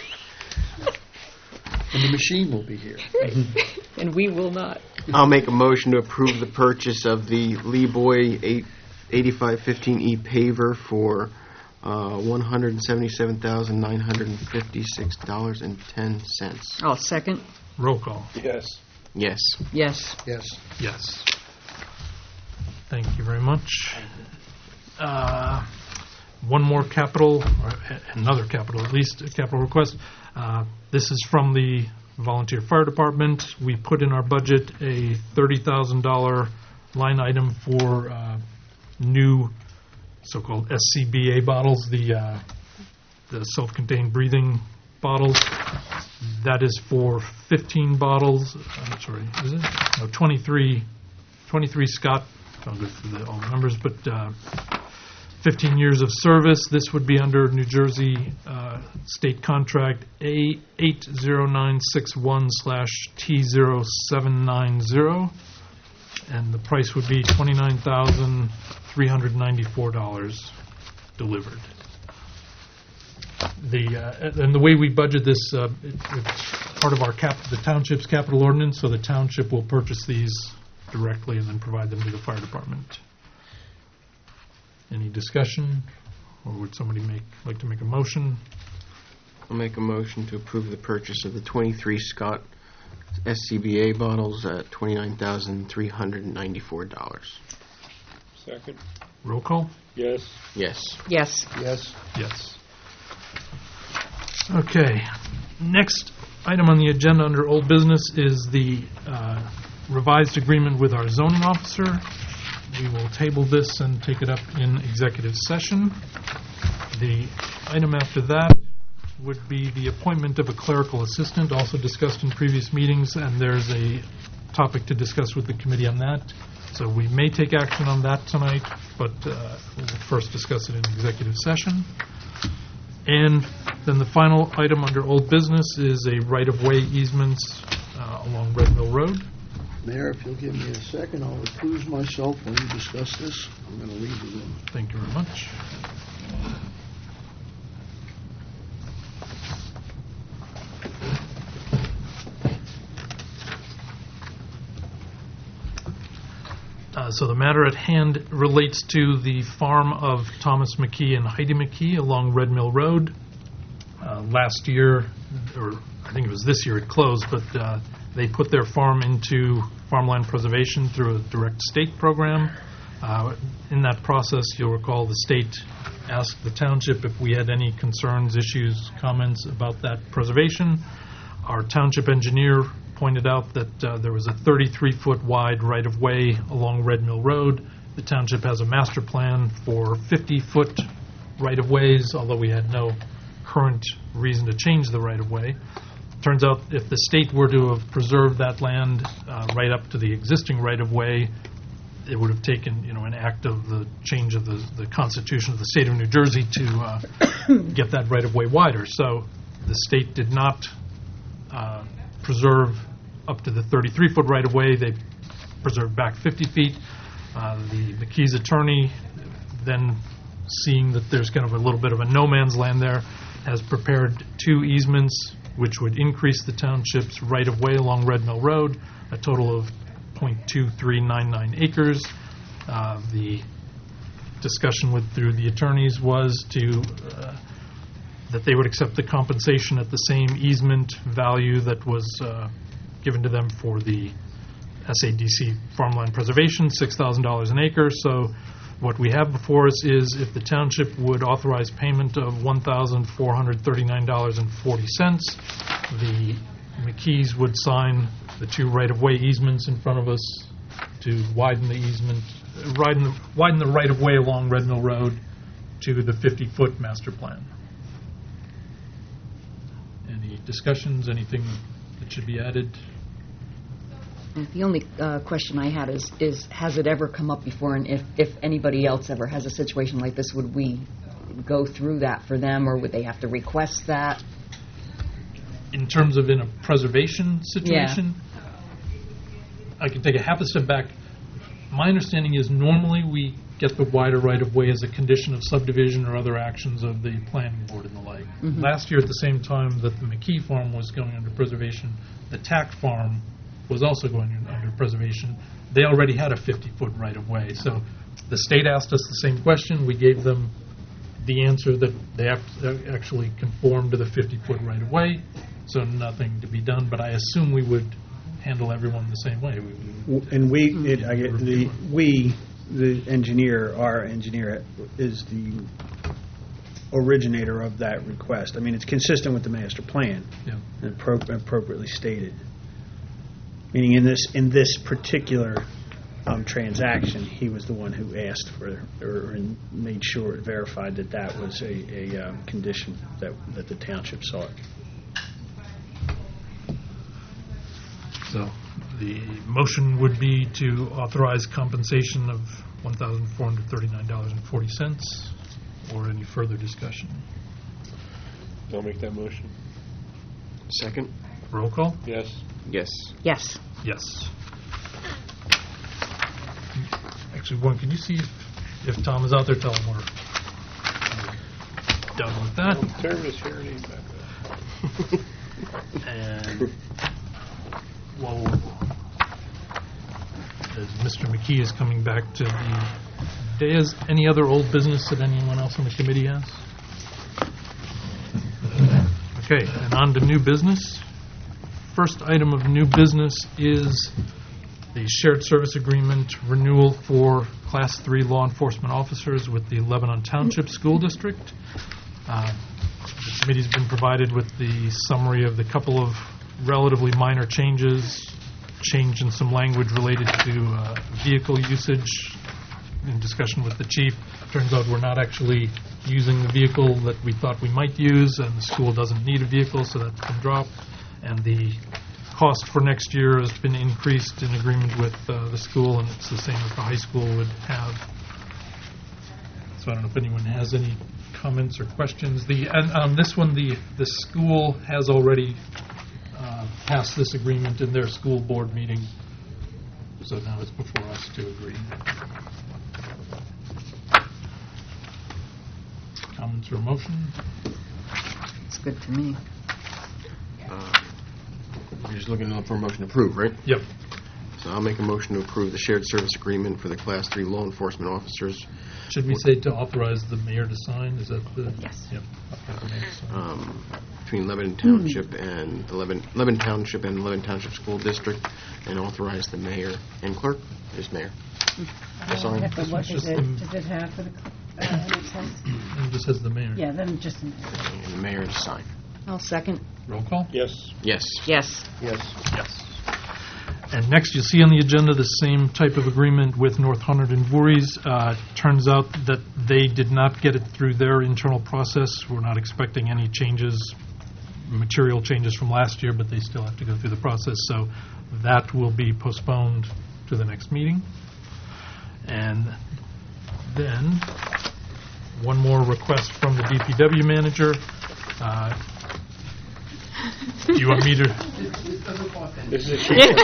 and the machine will be here. And we will not. I'll make a motion to approve the purchase of the Leeboy eight eighty-five fifteen E paver for uh, one hundred seventy-seven thousand nine hundred fifty-six dollars and ten cents. I'll second. Roll call. Yes. Yes. Yes. Yes. Yes. Thank you very much. Uh, One more capital, or a- another capital, at least, a capital request. Uh, This is from the Volunteer Fire Department. We put in our budget a thirty thousand dollars line item for uh, new so-called S C B A bottles, the uh, the self-contained breathing bottles. That is for fifteen bottles, I'm sorry, is it? No, twenty-three, twenty-three Scott, I'll go through the, all the numbers, but uh, fifteen years of service. This would be under New Jersey uh, State Contract A eight zero nine six one slash T zero seven nine zero, and the price would be twenty-nine thousand three hundred ninety-four dollars delivered. The uh, and the way we budget this, uh, it, it's part of our cap, the township's capital ordinance, so the township will purchase these directly and then provide them to the fire department. Any discussion, or would somebody make like to make a motion? I'll make a motion to approve the purchase of the twenty-three Scott S C B A bottles at twenty-nine thousand three hundred ninety-four dollars. Second. Roll call. Yes. Yes. Yes. Yes. Yes. Okay. Next item on the agenda under old business is the uh, revised agreement with our zoning officer. We will table this and take it up in executive session. The item after that would be the appointment of a clerical assistant, also discussed in previous meetings, and there's a topic to discuss with the committee on that. So we may take action on that tonight, but uh, we'll first discuss it in executive session. And then the final item under old business is a right-of-way easements uh, along Red Mill Road. Mayor, if you'll give me a second, I'll recuse myself when you discuss this. I'm going to leave the room. Thank you very much. Uh, So the matter at hand relates to the farm of Thomas McKee and Heidi McKee along Red Mill Road. Uh, Last year, or I think it was this year it closed, but uh, they put their farm into farmland preservation through a direct state program. Uh, In that process, you'll recall the state asked the township if we had any concerns, issues, comments about that preservation. Our township engineer pointed out that uh, there was a thirty-three foot wide right-of-way along Red Mill Road. The township has a master plan for fifty foot right-of-ways, although we had no current reason to change the right-of-way. Turns out if the state were to have preserved that land uh, right up to the existing right-of-way, it would have taken, you know, an act of the change of the, the Constitution of the state of New Jersey to uh, get that right-of-way wider. So the state did not uh, preserve up to the thirty-three foot right-of-way. They preserved back fifty feet. Uh, the McKee's attorney, then seeing that there's kind of a little bit of a no man's land there, has prepared two easements which would increase the township's right-of-way along Red Mill Road, a total of point two three nine nine acres. Uh, the discussion with through the attorneys was to uh, that they would accept the compensation at the same easement value that was uh, given to them for the S A D C farmland preservation, six thousand dollars an acre. So what we have before us is if the township would authorize payment of one thousand four hundred thirty-nine dollars and forty cents, the McKees would sign the two right-of-way easements in front of us to widen the easement, uh, widen the, widen the right-of-way along Red Mill Road to the fifty foot master plan. Any discussions, anything that should be added? The only uh, question I had is, is has it ever come up before, and if, if anybody else ever has a situation like this, would we go through that for them, or would they have to request that? In terms of in a preservation situation, I can take a half a step back. My understanding is normally we get the wider right-of-way as a condition of subdivision or other actions of the planning board and the like. Mhm. Last year, at the same time that the McKee farm was going under preservation, the Tack farm was also going in- under preservation. They already had a fifty foot right-of-way, so the The state asked us the same question. We gave them the answer that they have to actually conform to the fifty-foot right-of-way, so nothing to be done. But I assume we would handle everyone the same way. We would- W- And we, it, I get the, we, the engineer, our engineer is the originator of that request. I mean, it's consistent with the master plan Yeah. and appro- appropriately stated. Meaning in this, in this particular um, transaction, he was the one who asked for, or and made sure, verified that that was a, a um, condition that, that the township sought. So the motion would be to authorize compensation of one thousand four hundred thirty-nine dollars and forty cents, or any further discussion. I'll make that motion. Second? Roll call? Yes. Yes. Yes. Yes. Actually, one, can you see if, if Tom is out there? Tell him we're we're done with that. Turn this hearing aid back up. And while, as Mister McKee is coming back to the dais, any other old business that anyone else on the committee has? Okay, and on to new business. First item of new business is the shared service agreement renewal for Class three law enforcement officers with the Lebanon Township School District. Uh, The committee's been provided with the summary of the couple of relatively minor changes, change in some language related to uh, vehicle usage. In discussion with the chief, turns out we're not actually using the vehicle that we thought we might use, and the school doesn't need a vehicle, so that's been dropped. And the cost for next year has been increased in agreement with uh, the school, and it's the same as the high school would have. So I don't know if anyone has any comments or questions. The, and on this one, the, the school has already uh, passed this agreement in their school board meeting, so now it's before us to agree. Comments or motion? It's good to me. Uh, You're just looking for a motion to approve, right? Yep. So I'll make a motion to approve the shared service agreement for the Class three law enforcement officers Should we say to authorize the mayor to sign? Is that the? Yes. Yep. Authorize the mayor to sign. um, between Lebanon Township and the Lebanon, Lebanon Township and Lebanon Township School District, and authorize the mayor and clerk, just mayor, to sign. Yeah, but what It's is just it, the- does it have for the, uh, it says? It just says the mayor. Yeah, then just, And the mayor to sign. I'll second. Roll call? Yes. Yes. Yes. Yes. Yes. And next, you'll see on the agenda the same type of agreement with North Hunterdon and Voorhees. Uh, Turns out that they did not get it through their internal process. We're not expecting any changes, material changes from last year, but they still have to go through the process. So that will be postponed to the next meeting. And then, one more request from the D P W manager. Uh, Do you want me to? This is a cheap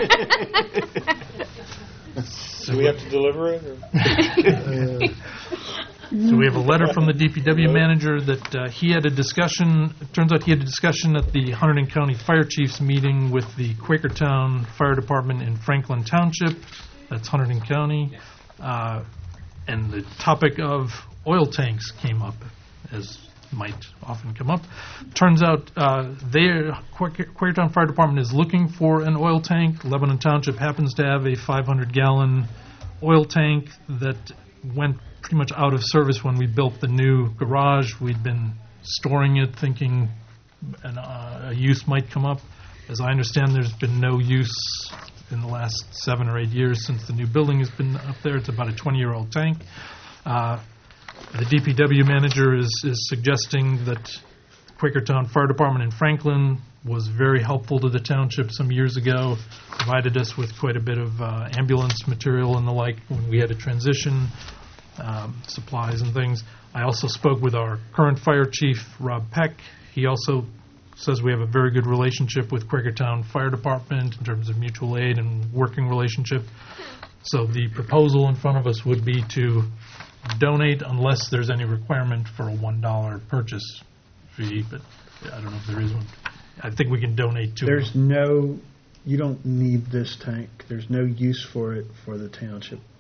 one. Do we have to deliver it? Or? So we have a letter from the D P W manager that uh, he had a discussion, it turns out he had a discussion at the Hunterdon County Fire Chiefs meeting with the Quakertown Fire Department in Franklin Township, that's Hunterdon County, uh, and the topic of oil tanks came up, as might often come up. Turns out uh, their Quaker- Quakertown Fire Department is looking for an oil tank. Lebanon Township happens to have a five hundred gallon oil tank that went pretty much out of service when we built the new garage. We'd been storing it, thinking an, uh, a use might come up. As I understand, there's been no use in the last seven or eight years since the new building has been up there. It's about a twenty-year-old tank. Uh, the D P W manager is, is suggesting that Quakertown Fire Department in Franklin was very helpful to the township some years ago, provided us with quite a bit of uh, ambulance material and the like when we had a transition, um, supplies and things. I also spoke with our current fire chief, Rob Peck. He also says we have a very good relationship with Quakertown Fire Department in terms of mutual aid and working relationship. So the proposal in front of us would be to donate unless there's any requirement for a one dollar purchase fee, but I don't know if there is one. I think we can donate to There's no, you don't need this tank. There's no use for it for the township.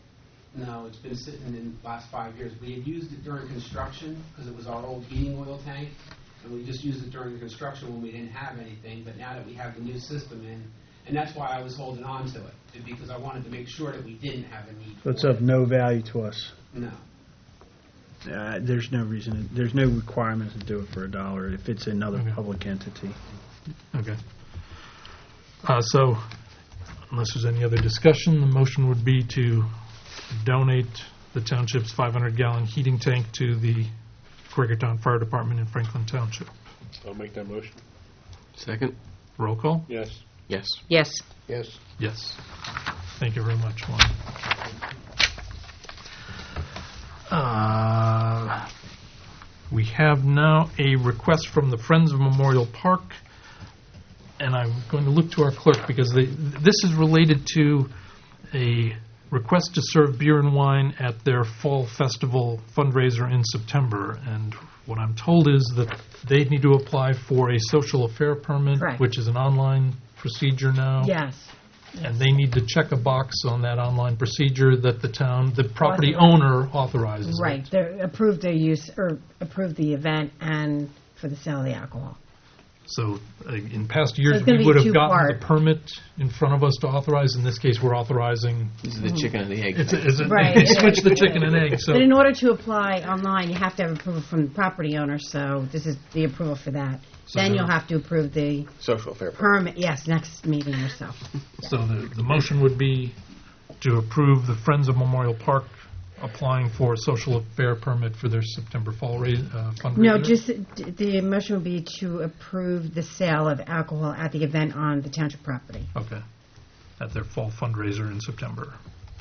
No, it's been sitting in the last five years. We had used it during construction because it was our old heating oil tank, and we just used it during the construction when we didn't have anything. But now that we have the new system in, and that's why I was holding on to it, because I wanted to make sure that we didn't have a need So it's for of it. no value to us. No. Uh, there's no reason, there's no requirement to do it for a dollar if it's another Okay. public entity. Okay. Uh, So, unless there's any other discussion, the motion would be to donate the township's five hundred gallon heating tank to the Quakertown Fire Department in Franklin Township. I'll make that motion. Second? Roll call? Yes. Yes. Yes. Yes. Yes. Thank you very much, Juan. Uh, We have now a request from the Friends of Memorial Park, and I'm going to look to our clerk because they, this is related to a request to serve beer and wine at their Fall Festival fundraiser in September. And what I'm told is that they need to apply for a social affair permit, Correct. which is an online procedure now. Yes. And they need to check a box on that online procedure that the town, the property Authorize. owner authorizes it. Right. They approved their use, or approved the event and for the sale of the alcohol. So uh, in past years, it's gonna we be would have gotten two-part. the permit in front of us to authorize. In this case, we're authorizing. This is the chicken and the egg. It's thing. a, it's a, Right. they switch the chicken and egg. So But in order to apply online, you have to have approval from the property owner, so this is the approval for that. So Then the- you'll have to approve the Social affair. permit, yes, next meeting or so. So the, the motion would be to approve the Friends of Memorial Park applying for a social affair permit for their September fall ra- uh, fundraiser. No, just, d- the motion would be to approve the sale of alcohol at the event on the township property. Okay. At their fall fundraiser in September.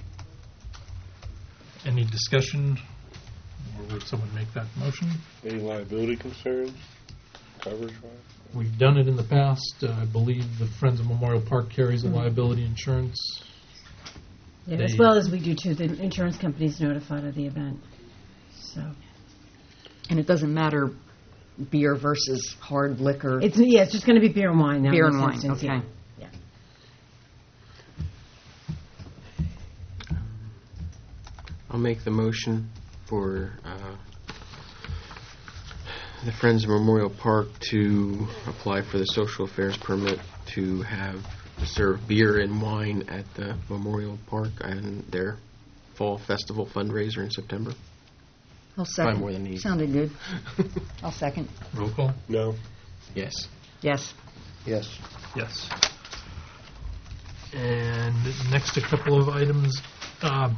Any discussion? Or would someone make that motion? Any liability concerns? Coverage wise? We've done it in the past. Uh, I believe the Friends of Memorial Park carries a liability insurance. Yeah, as They- well as we do too. The insurance company's notified of the event, so. And it doesn't matter beer versus hard liquor. It's, yeah, it's just going to be beer and wine now. Beer in and this wine, instance, yeah. okay. Yeah. I'll make the motion for uh, the Friends of Memorial Park to apply for the social affairs permit to have serve beer and wine at the Memorial Park and their fall festival fundraiser in September. I'll second. more than need. Sounded good. I'll second. Roll call? No. Yes. Yes. Yes. Yes. And next, a couple of items. Um,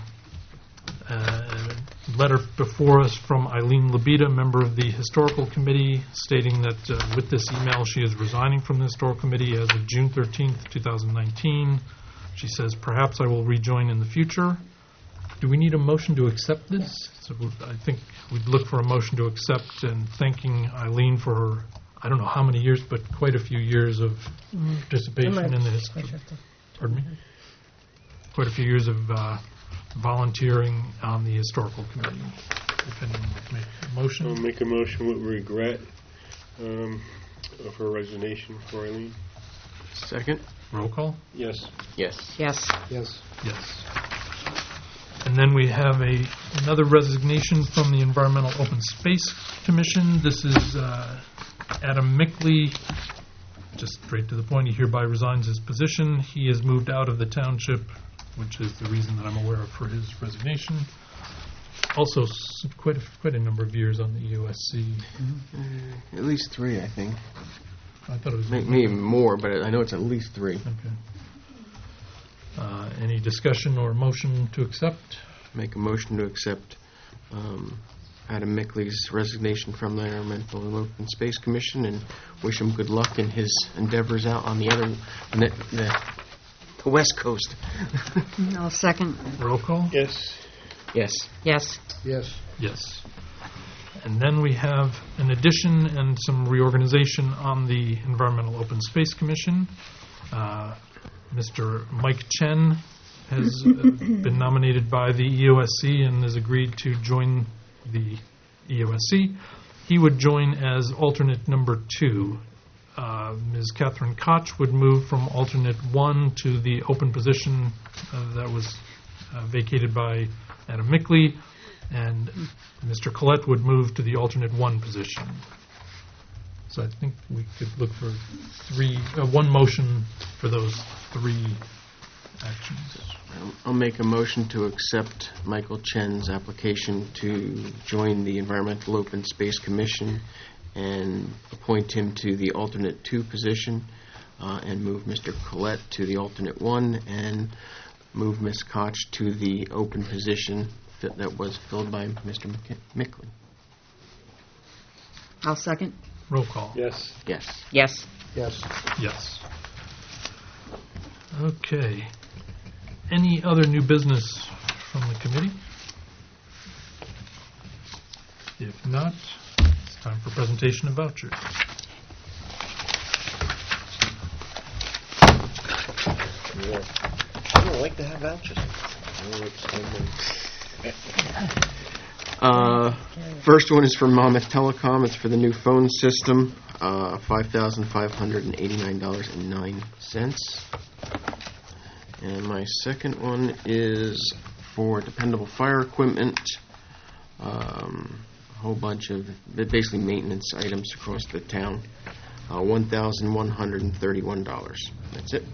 uh, letter before us from Eileen Labita, member of the Historical Committee, stating that uh, with this email, she is resigning from the Historical Committee as of June thirteenth, two thousand nineteen. She says, perhaps I will rejoin in the future. Do we need a motion to accept this? So I think we'd look for a motion to accept, and thanking Eileen for her, I don't know how many years, but quite a few years of participation in the history. Pardon me? Quite a few years of uh, volunteering on the Historical Committee. If anyone would make a I'll motion. make a motion with regret um, of her resignation for Eileen. Second? Roll call? Yes. Yes. Yes. Yes. Yes. And then we have a, another resignation from the Environmental Open Space Commission. This is uh, Adam Mickley, just straight to the point. He hereby resigns his position. He has moved out of the township, which is the reason that I'm aware of for his resignation. Also, s- quite a, quite a number of years on the E O S C. Uh, at least three, I think. I thought it was... May- Maybe more, but I know it's at least three. Okay. Uh, Any discussion or motion to accept? Make a motion to accept um, Adam Mickley's resignation from the Environmental and Open Space Commission and wish him good luck in his endeavors out on the other, the, the, the West Coast. I'll second. Roll call? Yes. Yes. Yes. Yes. Yes. And then we have an addition and some reorganization on the Environmental Open Space Commission. Uh, Mister Mike Chen has uh, been nominated by the E O S C and has agreed to join the E O S C. He would join as alternate number two. Uh, Miz Catherine Koch would move from alternate one to the open position uh, that was uh, vacated by Adam Mickley, and Mister Collette would move to the alternate one position. So I think we could look for three, uh, one motion for those three actions. I'll- I'll make a motion to accept Michael Chen's application to join the Environmental Open Space Commission and appoint him to the alternate two position, uh, and move Mister Collette to the alternate one, and move Miz Koch to the open position that that was filled by Mister Mc- Mickley. I'll second. Roll call. Yes. Yes. Yes. Yes. Yes. Okay. Any other new business from the committee? If not, it's time for presentation of vouchers. Yeah. I don't like to have vouchers. Uh, first one is for Monmouth Telecom. It's for the new phone system, uh, five thousand five hundred eighty-nine dollars and nine cents. And my second one is for dependable fire equipment, um, a whole bunch of basically maintenance items across the town, uh, one thousand one hundred thirty-one dollars. That's it.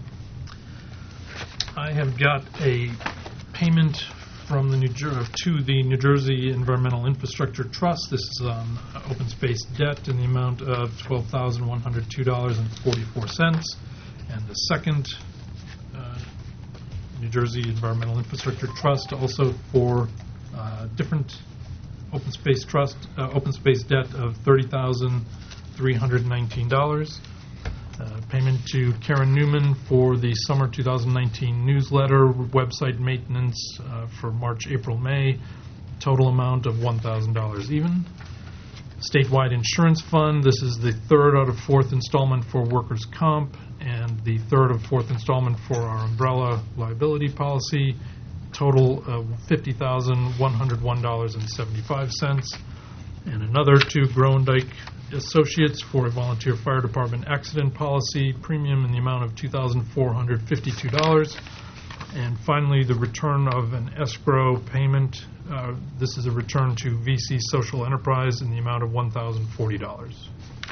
I have got a payment from the New Jer- to the New Jersey Environmental Infrastructure Trust. This is on uh, open space debt in the amount of twelve thousand one hundred two dollars and forty-four cents. And the second uh, New Jersey Environmental Infrastructure Trust also for uh, different open space trust, uh, open space debt of thirty thousand three hundred nineteen dollars. Uh, payment to Karen Newman for the summer two thousand nineteen newsletter, website maintenance uh, for March, April, May, total amount of one thousand dollars even. Statewide Insurance Fund, this is the third out of fourth installment for workers' comp and the third of fourth installment for our umbrella liability policy, total of fifty thousand one hundred one dollars and seventy-five cents. And another to Groendike Associates for a volunteer fire department accident policy premium in the amount of two thousand four hundred fifty-two dollars. And finally, the return of an escrow payment. Uh, this is a return to V C Social Enterprise in the amount of one thousand forty dollars.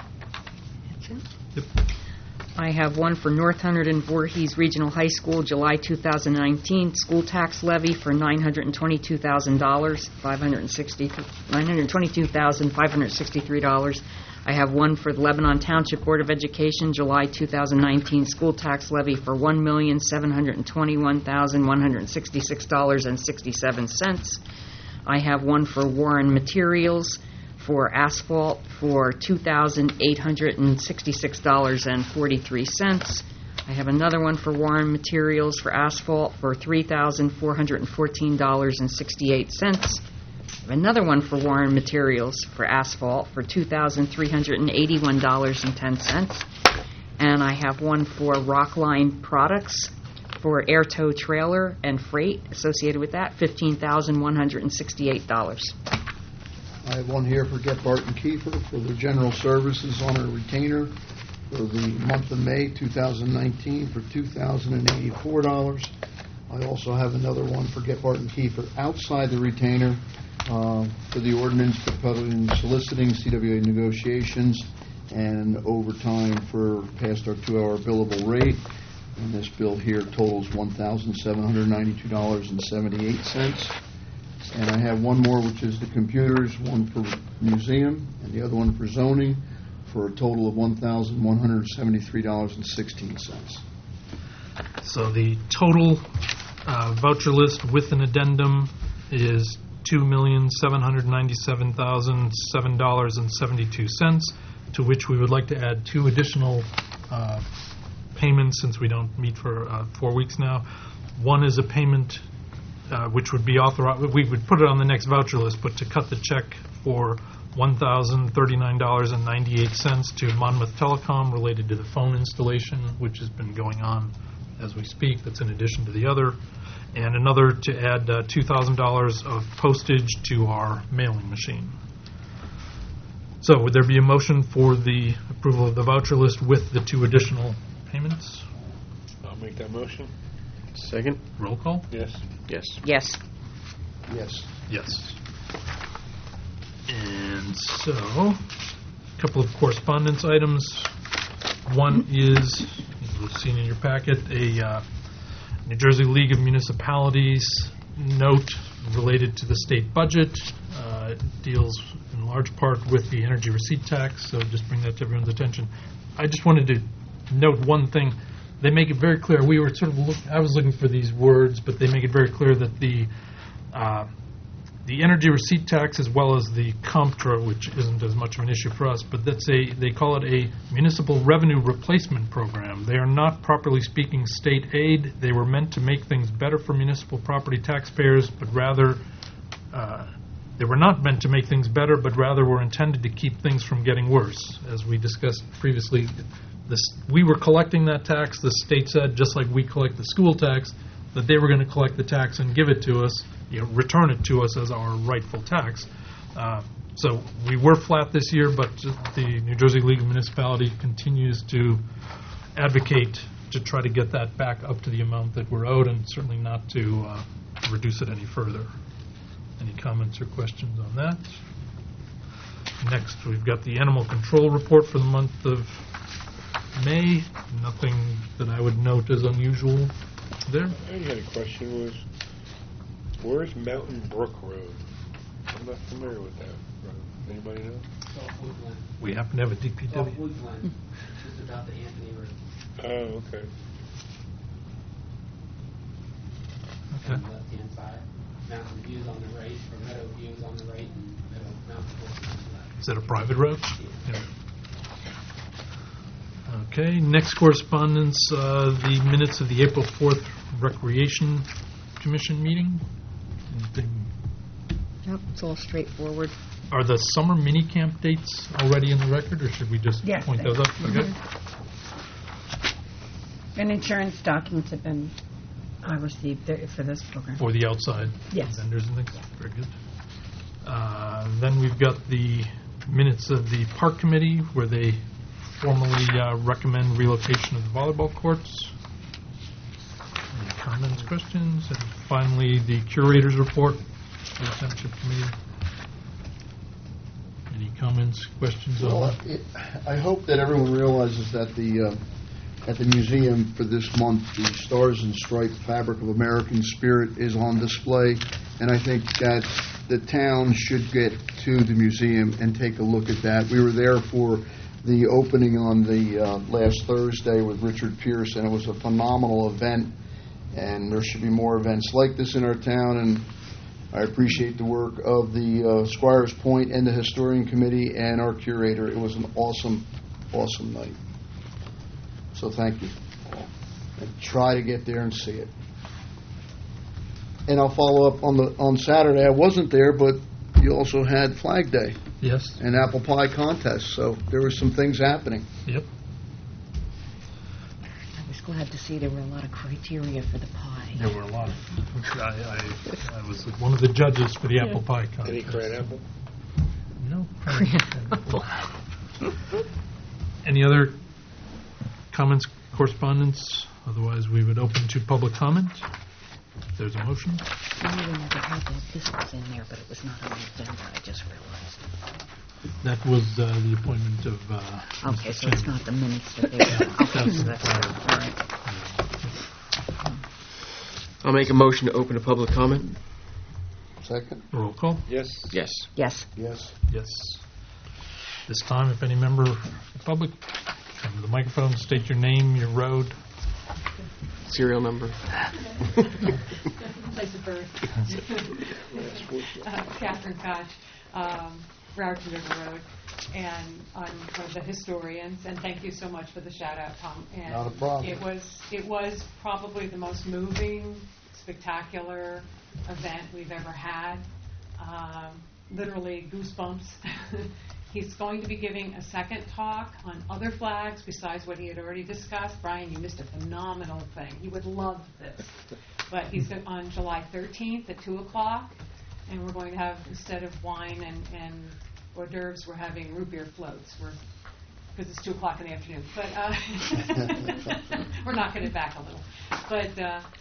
Yep. I have one for North Hundred and Voorhees Regional High School, July two thousand nineteen, school tax levy for nine hundred twenty-two thousand dollars, five hundred sixty, nine hundred twenty-two thousand five hundred sixty-three dollars. I have one for the Lebanon Township Board of Education, July two thousand nineteen, school tax levy for one million seven hundred twenty-one thousand one hundred sixty-six dollars and sixty-seven cents. I have one for Warren Materials for asphalt for two thousand eight hundred sixty-six dollars and forty-three cents. I have another one for Warren Materials for asphalt for three thousand four hundred fourteen dollars and sixty-eight cents. I have another one for Warren Materials for asphalt for two thousand three hundred eighty-one dollars and ten cents. And I have one for Rockline Products for air tow trailer and freight associated with that, fifteen thousand one hundred sixty-eight dollars. I have one here for Get Barton Kiefer for the general services on a retainer for the month of May two thousand nineteen for two thousand eighty-four dollars. I also have another one for Get Barton Kiefer outside the retainer uh, for the ordinance proposing soliciting C W A negotiations and overtime for past our two-hour billable rate. And this bill here totals one thousand seven hundred ninety-two dollars and seventy-eight cents. And I have one more, which is the computers, one for museum and the other one for zoning, for a total of one thousand one hundred seventy-three dollars and sixteen cents. So the total uh, voucher list with an addendum is two million seven hundred ninety-seven thousand seven dollars and seventy-two cents, to which we would like to add two additional uh, payments since we don't meet for uh, four weeks now. One is a payment uh, which would be authorized, we would put it on the next voucher list, but to cut the check for one thousand thirty-nine dollars and ninety-eight cents to Monmouth Telecom related to the phone installation, which has been going on as we speak. That's in addition to the other. And another to add uh, two thousand dollars of postage to our mailing machine. So would there be a motion for the approval of the voucher list with the two additional payments? I'll make that motion. Second? Roll call? Yes. Yes. Yes. Yes. Yes. And so, a couple of correspondence items. One is, you've seen in your packet, a uh, New Jersey League of Municipalities note related to the state budget. Uh, It deals in large part with the energy receipt tax, so just bring that to everyone's attention. I just wanted to note one thing. They make it very clear, we were sort of, look, I was looking for these words, but they make it very clear that the uh, the energy receipt tax, as well as the COMPTRA, which isn't as much of an issue for us, but that's a, they call it a municipal revenue replacement program. They are not, properly speaking, state aid. They were meant to make things better for municipal property taxpayers, but rather, uh, they were not meant to make things better, but rather were intended to keep things from getting worse. As we discussed previously, this, we were collecting that tax. The state said, just like we collect the school tax, that they were going to collect the tax and give it to us, you know, return it to us as our rightful tax. Uh, so we were flat this year, but the New Jersey League of Municipalities continues to advocate to try to get that back up to the amount that we're owed, and certainly not to uh, reduce it any further. Any comments or questions on that? Next, we've got the animal control report for the month of May. Nothing that I would note as unusual there. I had a question was, where's Mountain Brook Road? I'm not familiar with that road. Anybody know? It's off Woodland. We happen to have a D P It's off W. Woodland, just about the Anthony Road. Oh, okay. Okay. On the left-hand side. Mountain View's on the right, or Meadow View's on the right, and Meadow Mountain Brook is on the left. Is that a private road? Yeah. Okay, next correspondence, uh, the minutes of the April fourth Recreation Commission meeting. Anything? Yep, it's all straightforward. Are the summer mini camp dates already in the record, or should we just Yes, point they- those up? Okay. And insurance documents have been uh, received there for this program. For the outside Yes. vendors and things. Very good. Uh, Then we've got the minutes of the Park Committee, where they formally uh, recommend relocation of the volleyball courts. Any comments, questions? And finally, the Curator's Report for the Township Committee. Any comments, questions on Well, that? it- I hope that everyone realizes that the, uh, at the museum for this month, the Stars and Stripes Fabric of American Spirit is on display, and I think that the town should get to the museum and take a look at that. We were there for the opening on the uh, last Thursday with Richard Pierce, and it was a phenomenal event, and there should be more events like this in our town, and I appreciate the work of the uh, Squires Point and the Historian Committee and our curator. It was an awesome, awesome night. So thank you all. And try to get there and see it. And I'll follow up on the on Saturday. I wasn't there, but you also had Flag Day Yes? and apple pie contest, so there were some things happening. Yep. I was glad to see there were a lot of criteria for the pie. There were a lot. I, I, I was one of the judges for the apple pie contest. Any cran apple? No. Any other comments, correspondence? Otherwise, we would open to public comment. If there's a motion. I knew we never had that. This was in there, but it was not on the agenda. I just realized. That was uh, the appointment of. Uh, Okay, Mister so it's Chen. not the minutes that they were. Okay, so that's all right. I'll make a motion to open a public comment. Second? Roll call. Yes. Yes. Yes. Yes. Yes. This time, if any member of the public, come to the microphone, state your name, your road. Serial number. Place of birth. Uh, Catherine Koch, um, Raritan River Road, and I'm one of the historians, and thank you so much for the shout out, Tom. And Not a problem. It was, it was probably the most moving, spectacular event we've ever had. Um, literally goosebumps. He's going to be giving a second talk on other flags besides what he had already discussed. Brian, you missed a phenomenal thing. You would love this. But he's on July thirteenth at two o'clock, and we're going to have, instead of wine and, and hors d'oeuvres, we're having root beer floats. We're because it's two o'clock in the afternoon. But uh, we're knocking it back a little. But uh,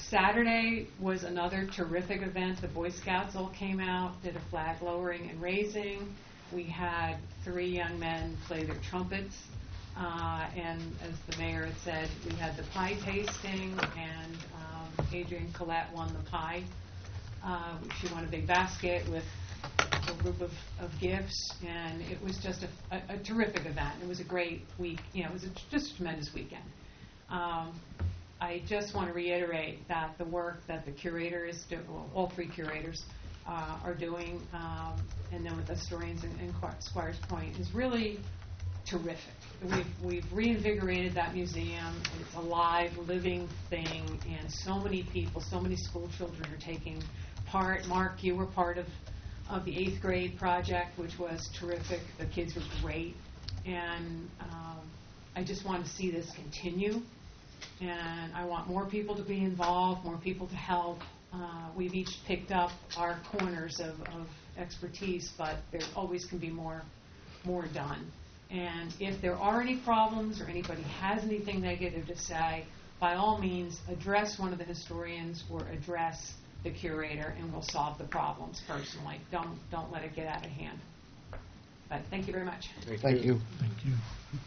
Saturday was another terrific event. The Boy Scouts all came out, did a flag lowering and raising. We had three young men play their trumpets. Uh, and as the mayor had said, we had the pie tasting, and um, Adrienne Collette won the pie. Uh, she won a big basket with a group of, of gifts, and it was just a, a, a terrific event. It was a great week. You know, it was a, just a tremendous weekend. Um, I just want to reiterate that the work that the curators, do, well, all three curators, uh, are doing, um, and then with the historians in, in Squires Point, is really terrific. We've, we've reinvigorated that museum. It's a live, living thing, and so many people, so many school children are taking part. Mark, you were part of, of the eighth grade project, which was terrific. The kids were great, and um, I just want to see this continue. And I want more people to be involved, more people to help. Uh, we've each picked up our corners of, of expertise, but there always can be more, more done. And if there are any problems or anybody has anything negative to say, by all means, address one of the historians or address the curator, and we'll solve the problems personally. Don't don't let it get out of hand. But thank you very much. Thank you. Thank you.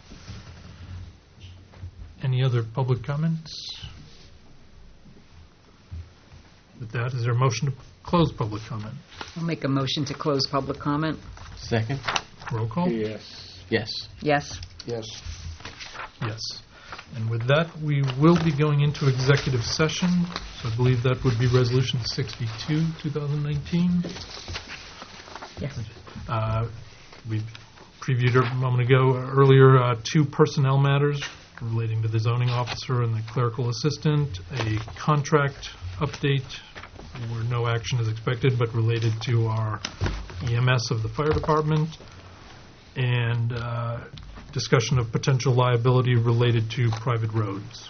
Any other public comments? With that, is there a motion to close public comment? I'll make a motion to close public comment. Second? Roll call? Yes. Yes. Yes. Yes. Yes. And with that, we will be going into executive session. So I believe that would be Resolution sixty-two, two thousand nineteen. Yes. Uh, we previewed a moment ago earlier uh, two personnel matters relating to the zoning officer and the clerical assistant, a contract update where no action is expected but related to our E M S of the fire department, and uh, discussion of potential liability related to private roads.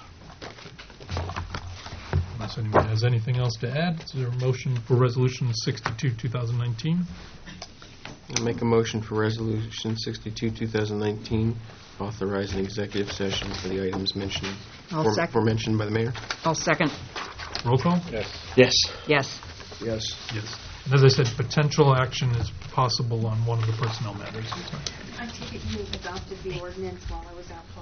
Unless anyone has anything else to add, is there a motion for Resolution sixty-two, two thousand nineteen? I'll make a motion for Resolution sixty-two, two thousand nineteen, authorizing executive session for the items mentioned, I'll were, second. were mentioned by the mayor. I'll second. Roll call? Yes. Yes. Yes. Yes. Yes. And as I said, potential action is possible on one of the personnel matters. I take it you adopted the ordinance while I was out.